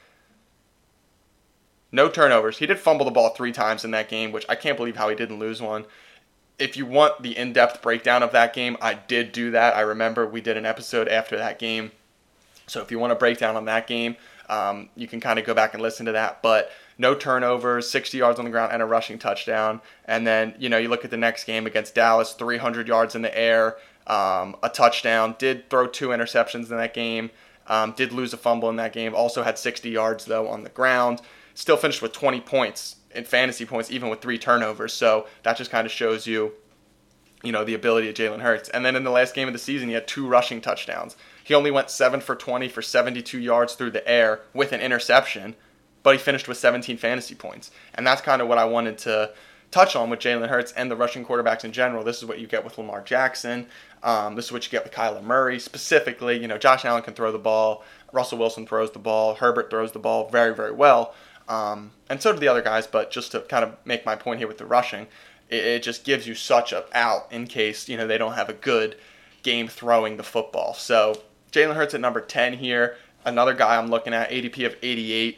No turnovers. He did fumble the ball 3 times in that game, which I can't believe how he didn't lose one. If you want the in-depth breakdown of that game, I did do that. I remember we did an episode after that game. So if you want a breakdown on that game, you can kind of go back and listen to that. But no turnovers, 60 yards on the ground, and a rushing touchdown. And then, you look at the next game against Dallas, 300 yards in the air, a touchdown. Did throw 2 interceptions in that game. Did lose a fumble in that game. Also had 60 yards, though, on the ground. Still finished with 20 points in fantasy points, even with 3 turnovers. So that just kind of shows you, the ability of Jalen Hurts. And then in the last game of the season, he had 2 rushing touchdowns. He only went 7 for 20 for 72 yards through the air with an interception, but he finished with 17 fantasy points. And that's kind of what I wanted to touch on with Jalen Hurts and the rushing quarterbacks in general. This is what you get with Lamar Jackson. This is what you get with Kyler Murray. Specifically, Josh Allen can throw the ball. Russell Wilson throws the ball. Herbert throws the ball very, very well. And so do the other guys, but just to kind of make my point here with the rushing, it just gives you such a out in case, they don't have a good game throwing the football. So Jalen Hurts at number 10 here. Another guy I'm looking at, ADP of 88.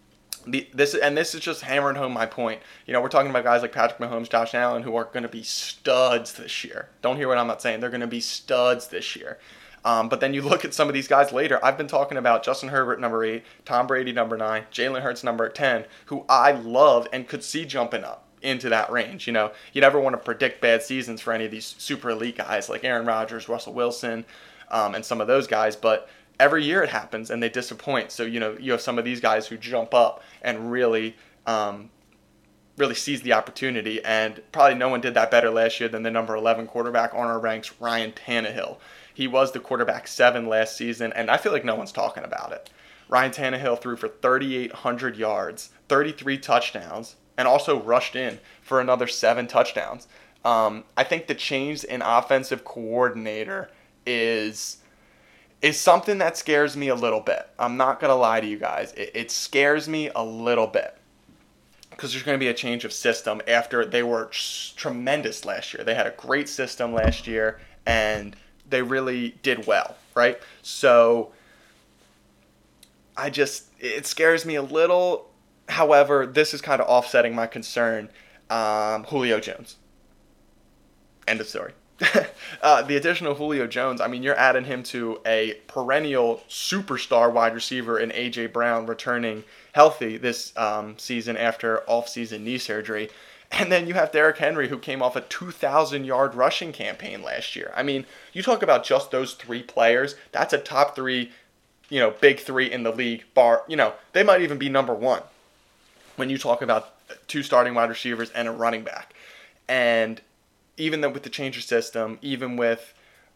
This is just hammering home my point. We're talking about guys like Patrick Mahomes, Josh Allen, who are going to be studs this year. Don't hear what I'm not saying. They're going to be studs this year. But then you look at some of these guys later. I've been talking about Justin Herbert, number 8, Tom Brady, number 9, Jalen Hurts, number 10, who I love and could see jumping up into that range. You never want to predict bad seasons for any of these super elite guys like Aaron Rodgers, Russell Wilson, and some of those guys. But every year it happens and they disappoint. So, you have some of these guys who jump up and really seize the opportunity. And probably no one did that better last year than the number 11 quarterback on our ranks, Ryan Tannehill. He was the quarterback 7 last season, and I feel like no one's talking about it. Ryan Tannehill threw for 3,800 yards, 33 touchdowns, and also rushed in for another 7 touchdowns. I think the change in offensive coordinator is something that scares me a little bit. I'm not going to lie to you guys. It scares me a little bit because there's going to be a change of system after they were tremendous last year. They had a great system last year, and they really did well, right? So it scares me a little. However, this is kind of offsetting my concern. Julio Jones. End of story. The addition of Julio Jones, you're adding him to a perennial superstar wide receiver in A.J. Brown returning healthy this season after off-season knee surgery. And then you have Derrick Henry, who came off a 2,000-yard rushing campaign last year. I mean, you talk about just those three players, that's a top three, big three in the league. They might even be number one when you talk about two starting wide receivers and a running back. And even with the change of system, even with,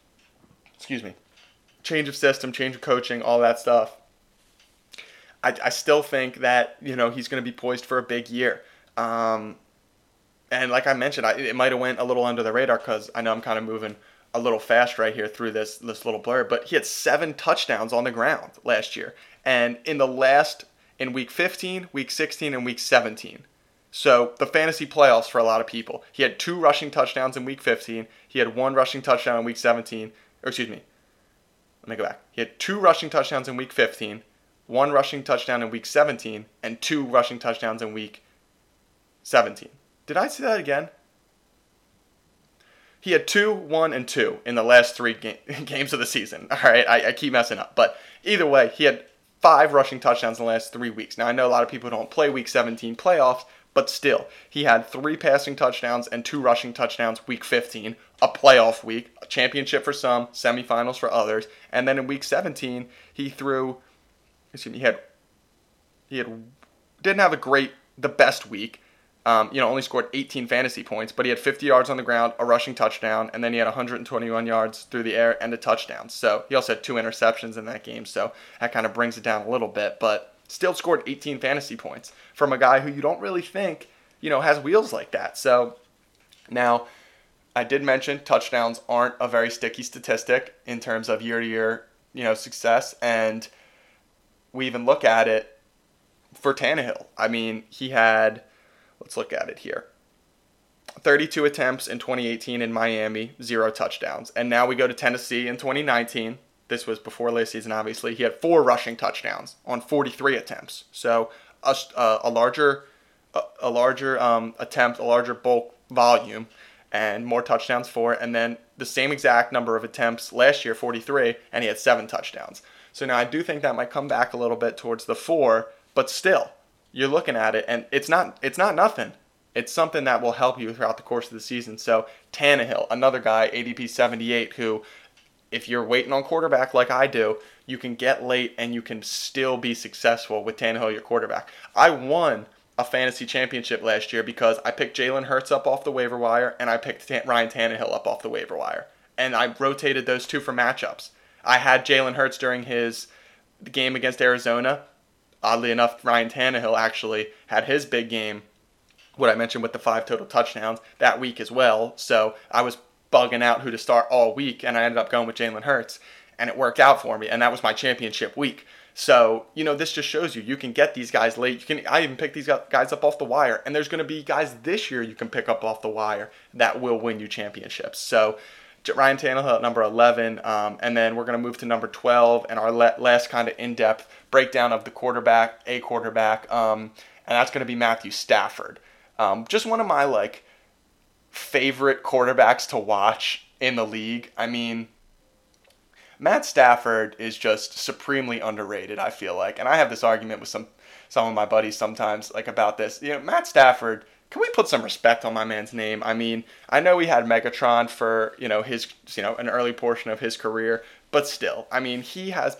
change of system, change of coaching, all that stuff, I still think that, he's going to be poised for a big year. And like I mentioned, it might have went a little under the radar because I know I'm kind of moving a little fast right here through this little blur, but he had 7 touchdowns on the ground last year. And in week 15, week 16, and week 17. So the fantasy playoffs for a lot of people. He had 2 rushing touchdowns in week 15. He had 1 rushing touchdown in week 17. Let me go back. He had 2 rushing touchdowns in week 15, 1 rushing touchdown in week 17, and 2 rushing touchdowns in week 17. Did I say that again? He had 2, 1, and 2 in the last 3 games of the season. All right, I keep messing up. But either way, he had 5 rushing touchdowns in the last 3 weeks. Now, I know a lot of people don't play week 17 playoffs, but still, he had 3 passing touchdowns and 2 rushing touchdowns week 15, a playoff week, a championship for some, semifinals for others. And then in week 17, he didn't have the best week. Only scored 18 fantasy points, but he had 50 yards on the ground, a rushing touchdown, and then he had 121 yards through the air and a touchdown. So he also had 2 interceptions in that game, so that kind of brings it down a little bit, but still scored 18 fantasy points from a guy who you don't really think, has wheels like that. So now, I did mention touchdowns aren't a very sticky statistic in terms of year-to-year, success, and we even look at it for Tannehill. I mean, he had... Let's look at it here. 32 attempts in 2018 in Miami, 0 touchdowns. And now we go to Tennessee in 2019. This was before last season, obviously. He had 4 rushing touchdowns on 43 attempts. So a larger attempt, a larger bulk volume, and more touchdowns for it. And then the same exact number of attempts last year, 43, and he had 7 touchdowns. So now I do think that might come back a little bit towards the 4, but still. You're looking at it, and it's not nothing. It's something that will help you throughout the course of the season. So Tannehill, another guy, ADP 78, who, if you're waiting on quarterback like I do, you can get late and you can still be successful with Tannehill, your quarterback. I won a fantasy championship last year because I picked Jalen Hurts up off the waiver wire, and I picked Ryan Tannehill up off the waiver wire. And I rotated those 2 for matchups. I had Jalen Hurts during the game against Arizona. Oddly enough, Ryan Tannehill actually had his big game, what I mentioned with the 5 total touchdowns, that week as well. So I was bugging out who to start all week, and I ended up going with Jalen Hurts, and it worked out for me, and that was my championship week. So, this just shows you can get these guys late. I even pick these guys up off the wire, and there's going to be guys this year you can pick up off the wire that will win you championships. So Ryan Tannehill at number 11, and then we're going to move to number 12 and our last kind of in-depth breakdown of the quarterback, and that's going to be Matthew Stafford. Just one of my favorite quarterbacks to watch in the league. I mean, Matt Stafford is just supremely underrated, I feel like, and I have this argument with some of my buddies sometimes about this. Matt Stafford. Can we put some respect on my man's name? I mean, I know he had Megatron for, his, an early portion of his career, but still, I mean, he has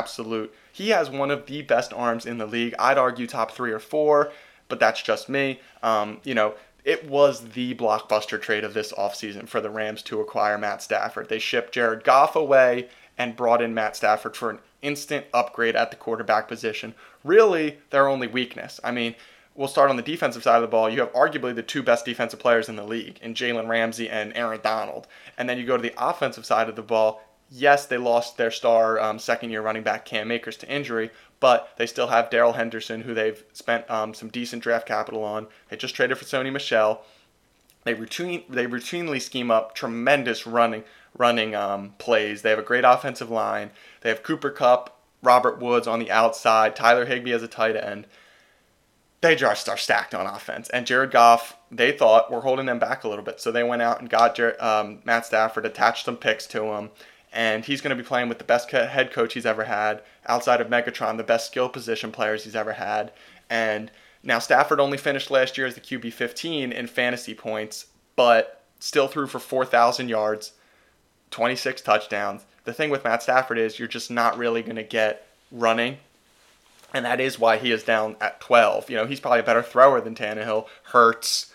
one of the best arms in the league. I'd argue top 3 or 4, but that's just me. It was the blockbuster trade of this offseason for the Rams to acquire Matt Stafford. They shipped Jared Goff away and brought in Matt Stafford for an instant upgrade at the quarterback position. Really, their only weakness. I mean, we'll start on the defensive side of the ball. You have arguably the 2 best defensive players in the league in Jalen Ramsey and Aaron Donald. And then you go to the offensive side of the ball. Yes, they lost their star second-year running back Cam Akers to injury, but they still have Darrell Henderson, who they've spent some decent draft capital on. They just traded for Sony Michel. They routinely scheme up tremendous running plays. They have a great offensive line. They have Cooper Kupp, Robert Woods on the outside, Tyler Higbee as a tight end. They just are stacked on offense. And Jared Goff, they thought, were holding them back a little bit. So they went out and got Matt Stafford, attached some picks to him, and he's going to be playing with the best head coach he's ever had, outside of Megatron, the best skill position players he's ever had. And Now, Stafford only finished last year as the QB 15 in fantasy points, but still threw for 4,000 yards, 26 touchdowns. The thing with Matt Stafford is you're just not really going to get running, and that is why he is down at 12. He's probably a better thrower than Tannehill, Hurts,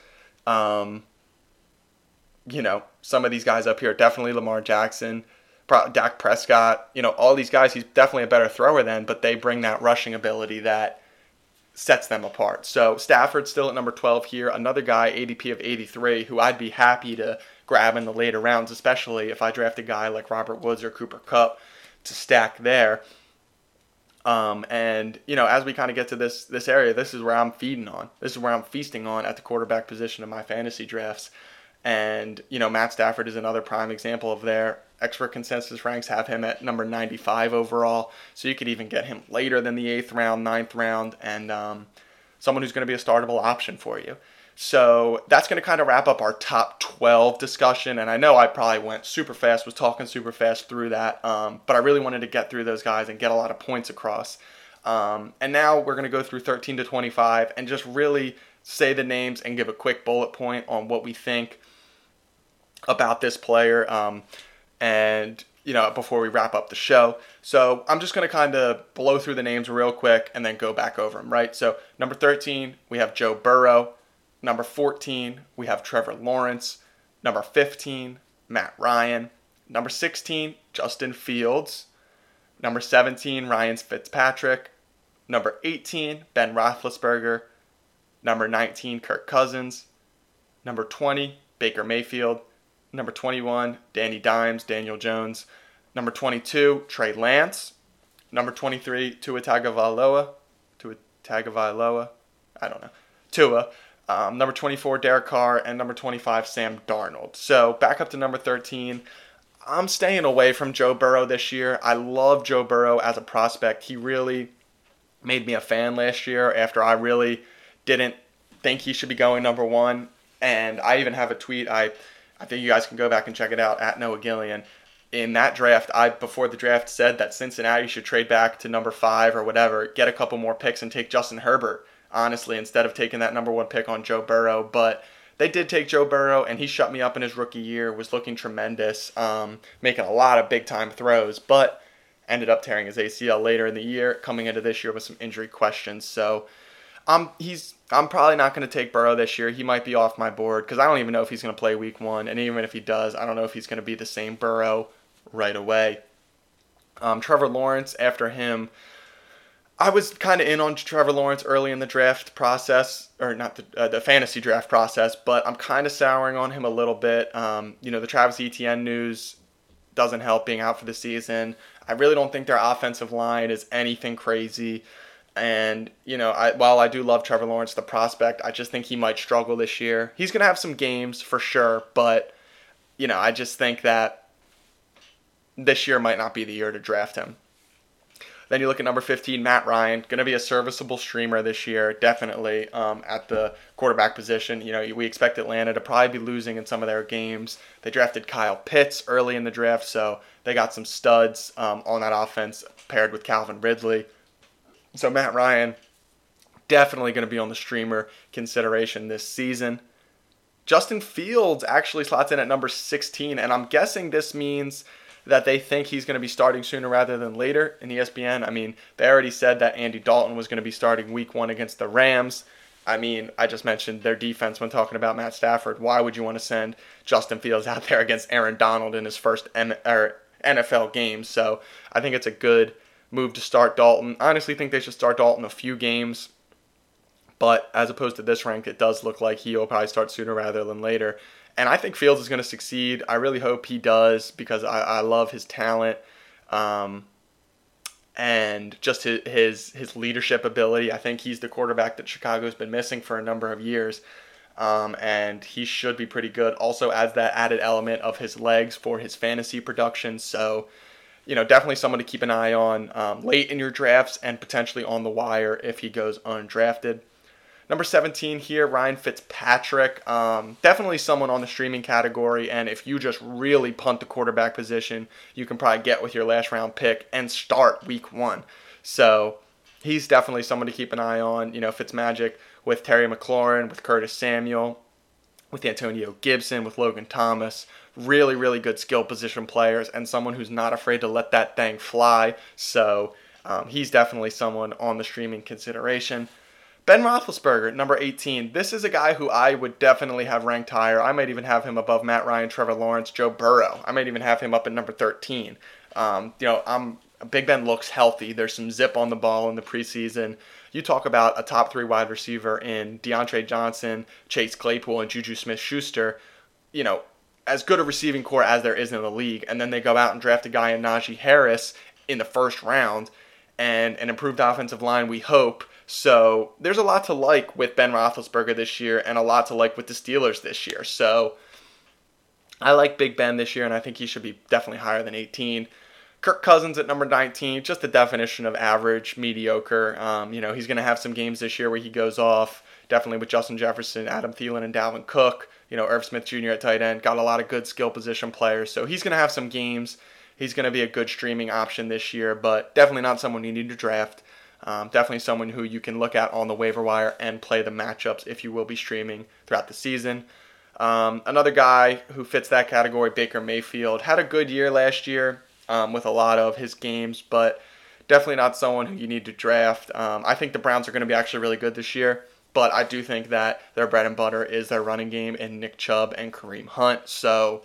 some of these guys up here, definitely Lamar Jackson, Dak Prescott, all these guys, he's definitely a better thrower than, but they bring that rushing ability that sets them apart. So Stafford's still at number 12 here. Another guy, ADP of 83, who I'd be happy to grab in the later rounds, especially if I draft a guy like Robert Woods or Cooper Kupp to stack there. As we kind of get to this area, this is where I'm feeding on. This is where I'm feasting on at the quarterback position of my fantasy drafts. And, Matt Stafford is another prime example of there. Expert consensus ranks have him at number 95 overall. So you could even get him later than the 8th round, 9th round, and someone who's going to be a startable option for you. So that's going to kind of wrap up our top 12 discussion. And I know I probably went super fast, was talking super fast through that. But I really wanted to get through those guys and get a lot of points across. And now we're going to go through 13 to 25 and just really say the names and give a quick bullet point on what we think about this player. Before we wrap up the show. So I'm just going to kind of blow through the names real quick and then go back over them, right? So number 13, we have Joe Burrow. Number 14, we have Trevor Lawrence. Number 15, Matt Ryan. Number 16, Justin Fields. Number 17, Ryan Fitzpatrick. Number 18, Ben Roethlisberger. Number 19, Kirk Cousins. Number 20, Baker Mayfield. Number 21, Danny Dimes, Daniel Jones. Number 22, Trey Lance. Number 23, Tua Tagovailoa. I don't know. Tua. Number 24, Derek Carr. And number 25, Sam Darnold. So back up to number 13. I'm staying away from Joe Burrow this year. I love Joe Burrow as a prospect. He really made me a fan last year after I really didn't think he should be going number 1. And I even have a tweet. I think you guys can go back and check it out at Noah Gillian. In that draft, before the draft said that Cincinnati should trade back to number 5 or whatever, get a couple more picks and take Justin Herbert, honestly, instead of taking that number 1 pick on Joe Burrow. But they did take Joe Burrow, and he shut me up in his rookie year, was looking tremendous, making a lot of big-time throws, but ended up tearing his ACL later in the year, coming into this year with some injury questions. So I'm probably not going to take Burrow this year. He might be off my board because I don't even know if he's going to play week 1. And even if he does, I don't know if he's going to be the same Burrow right away. Trevor Lawrence, after him, I was kind of in on Trevor Lawrence early in the draft process, or not the fantasy draft process, but I'm kind of souring on him a little bit. The Travis Etienne news doesn't help being out for the season. I really don't think their offensive line is anything crazy. And, while I do love Trevor Lawrence, the prospect, I just think he might struggle this year. He's going to have some games for sure, but, I just think that this year might not be the year to draft him. Then you look at number 15, Matt Ryan, going to be a serviceable streamer this year, definitely, at the quarterback position. We expect Atlanta to probably be losing in some of their games. They drafted Kyle Pitts early in the draft, so they got some studs on that offense paired with Calvin Ridley. So Matt Ryan, definitely going to be on the streamer consideration this season. Justin Fields actually slots in at number 16, and I'm guessing this means that they think he's going to be starting sooner rather than later in ESPN. I mean, they already said that Andy Dalton was going to be starting week 1 against the Rams. I mean, I just mentioned their defense when talking about Matt Stafford. Why would you want to send Justin Fields out there against Aaron Donald in his first NFL game? So I think it's a good move to start Dalton. I honestly think they should start Dalton a few games. But as opposed to this rank, it does look like he'll probably start sooner rather than later. And I think Fields is going to succeed. I really hope he does because I love his talent and just his leadership ability. I think he's the quarterback that Chicago's been missing for a number of years. And he should be pretty good. Also adds that added element of his legs for his fantasy production. So, definitely someone to keep an eye on late in your drafts and potentially on the wire if he goes undrafted. Number 17 here, Ryan Fitzpatrick. Definitely someone on the streaming category, and if you just really punt the quarterback position, you can probably get with your last round pick and start week 1. So he's definitely someone to keep an eye on. Fitzmagic with Terry McLaurin, with Curtis Samuel, with Antonio Gibson, with Logan Thomas. Really, really good skill position players and someone who's not afraid to let that thing fly. So he's definitely someone on the streaming consideration. Ben Roethlisberger, number 18. This is a guy who I would definitely have ranked higher. I might even have him above Matt Ryan, Trevor Lawrence, Joe Burrow. I might even have him up at number 13. Big Ben looks healthy. There's some zip on the ball in the preseason. You talk about a top 3 wide receiver in DeAndre Johnson, Chase Claypool, and Juju Smith-Schuster. As good a receiving core as there is in the league. And then they go out and draft a guy in Najee Harris in the first round and an improved offensive line, we hope. So there's a lot to like with Ben Roethlisberger this year and a lot to like with the Steelers this year. So I like Big Ben this year, and I think he should be definitely higher than 18. Kirk Cousins at number 19, just the definition of average, mediocre. He's going to have some games this year where he goes off, definitely with Justin Jefferson, Adam Thielen, and Dalvin Cook. Irv Smith Jr. at tight end, got a lot of good skill position players. So he's going to have some games. He's going to be a good streaming option this year, but definitely not someone you need to draft. Definitely someone who you can look at on the waiver wire and play the matchups if you will be streaming throughout the season. Another guy who fits that category, Baker Mayfield, had a good year last year with a lot of his games, but definitely not someone who you need to draft. I think the Browns are going to be actually really good this year, but I do think that their bread and butter is their running game and Nick Chubb and Kareem Hunt. So,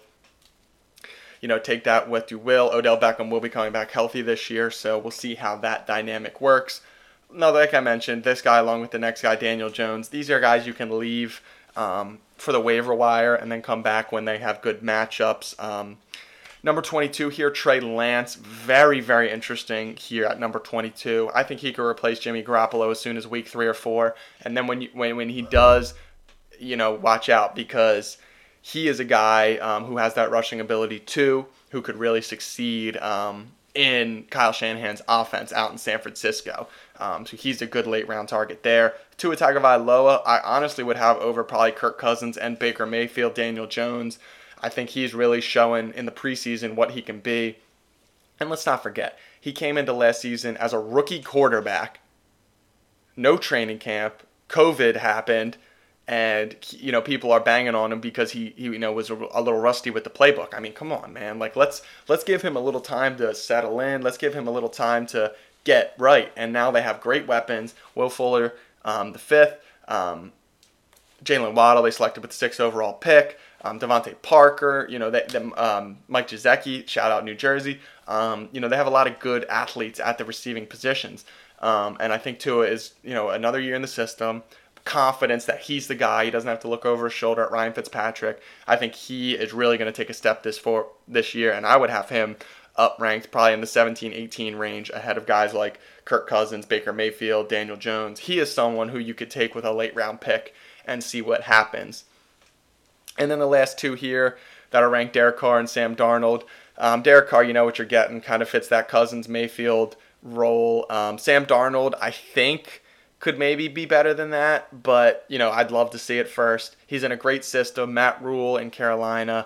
take that what you will. Odell Beckham will be coming back healthy this year, so we'll see how that dynamic works. No, like I mentioned, this guy along with the next guy, Daniel Jones, these are guys you can leave for the waiver wire and then come back when they have good matchups. Number 22 here, Trey Lance. Very, very interesting here at number 22. I think he could replace Jimmy Garoppolo as soon as week 3 or 4. And then when he does, watch out, because he is a guy who has that rushing ability too, who could really succeed in Kyle Shanahan's offense out in San Francisco. So he's a good late round target there. Tua Tagovailoa, I honestly would have over probably Kirk Cousins and Baker Mayfield, Daniel Jones. I think he's really showing in the preseason what he can be. And let's not forget, he came into last season as a rookie quarterback, no training camp, COVID happened, and people are banging on him because he was a little rusty with the playbook. I mean, come on, man. Like let's give him a little time to settle in. Let's give him a little time to get right. And now they have great weapons. Will Fuller, the 5th, Jalen Waddle, they selected with the 6th overall pick. Devontae Parker, Mike Gesicki, shout out New Jersey. They have a lot of good athletes at the receiving positions. And I think Tua is, another year in the system, confidence that he's the guy. He doesn't have to look over his shoulder at Ryan Fitzpatrick. I think he is really going to take a step this year, and I would have him up ranked probably in the 17-18 range ahead of guys like Kirk Cousins, Baker Mayfield, Daniel Jones. He is someone who you could take with a late round pick and see what happens. And then the last 2 here that are ranked, Derek Carr and Sam Darnold. Derek Carr, you know what you're getting, kind of fits that Cousins-Mayfield role. Sam Darnold, I think, could maybe be better than that, but, I'd love to see it first. He's in a great system. Matt Rule in Carolina,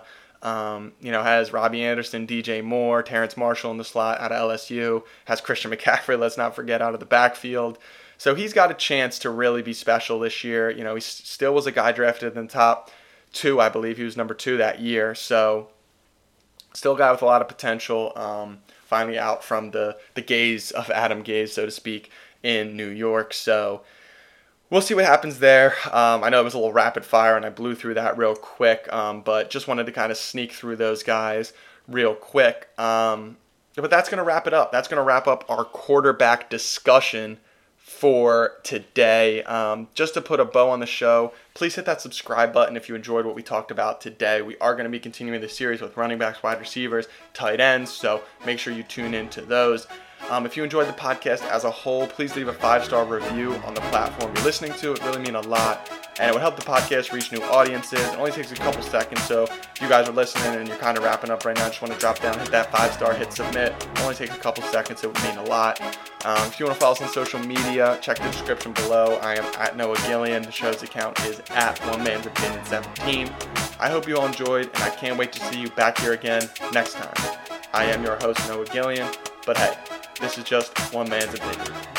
has Robbie Anderson, DJ Moore, Terrence Marshall in the slot out of LSU, has Christian McCaffrey, let's not forget, out of the backfield. So he's got a chance to really be special this year. He still was a guy drafted in the top 2, I believe. He was number 2 that year. So still a guy with a lot of potential, finally out from the gaze of Adam Gase, so to speak, in New York. So we'll see what happens there. I know it was a little rapid fire and I blew through that real quick, but just wanted to kind of sneak through those guys real quick. But that's going to wrap it up. That's going to wrap up our quarterback discussion for today. Just to put a bow on the show, please hit that subscribe button if you enjoyed what we talked about today. We are going to be continuing the series with running backs, wide receivers, tight ends, so make sure you tune into those. If you enjoyed the podcast as a whole, please leave a 5-star review on the platform you're listening to. It really means a lot, and it would help the podcast reach new audiences. It only takes a couple seconds, so if you guys are listening and you're kind of wrapping up right now, just want to drop down, hit that 5-star, hit submit. It only takes a couple seconds. It would mean a lot. If you want to follow us on social media, check the description below. I am at Noah Gillian. The show's account is at OneMan'sOpinion17. I hope you all enjoyed, and I can't wait to see you back here again next time. I am your host, Noah Gillian, but hey, this is just one man's opinion.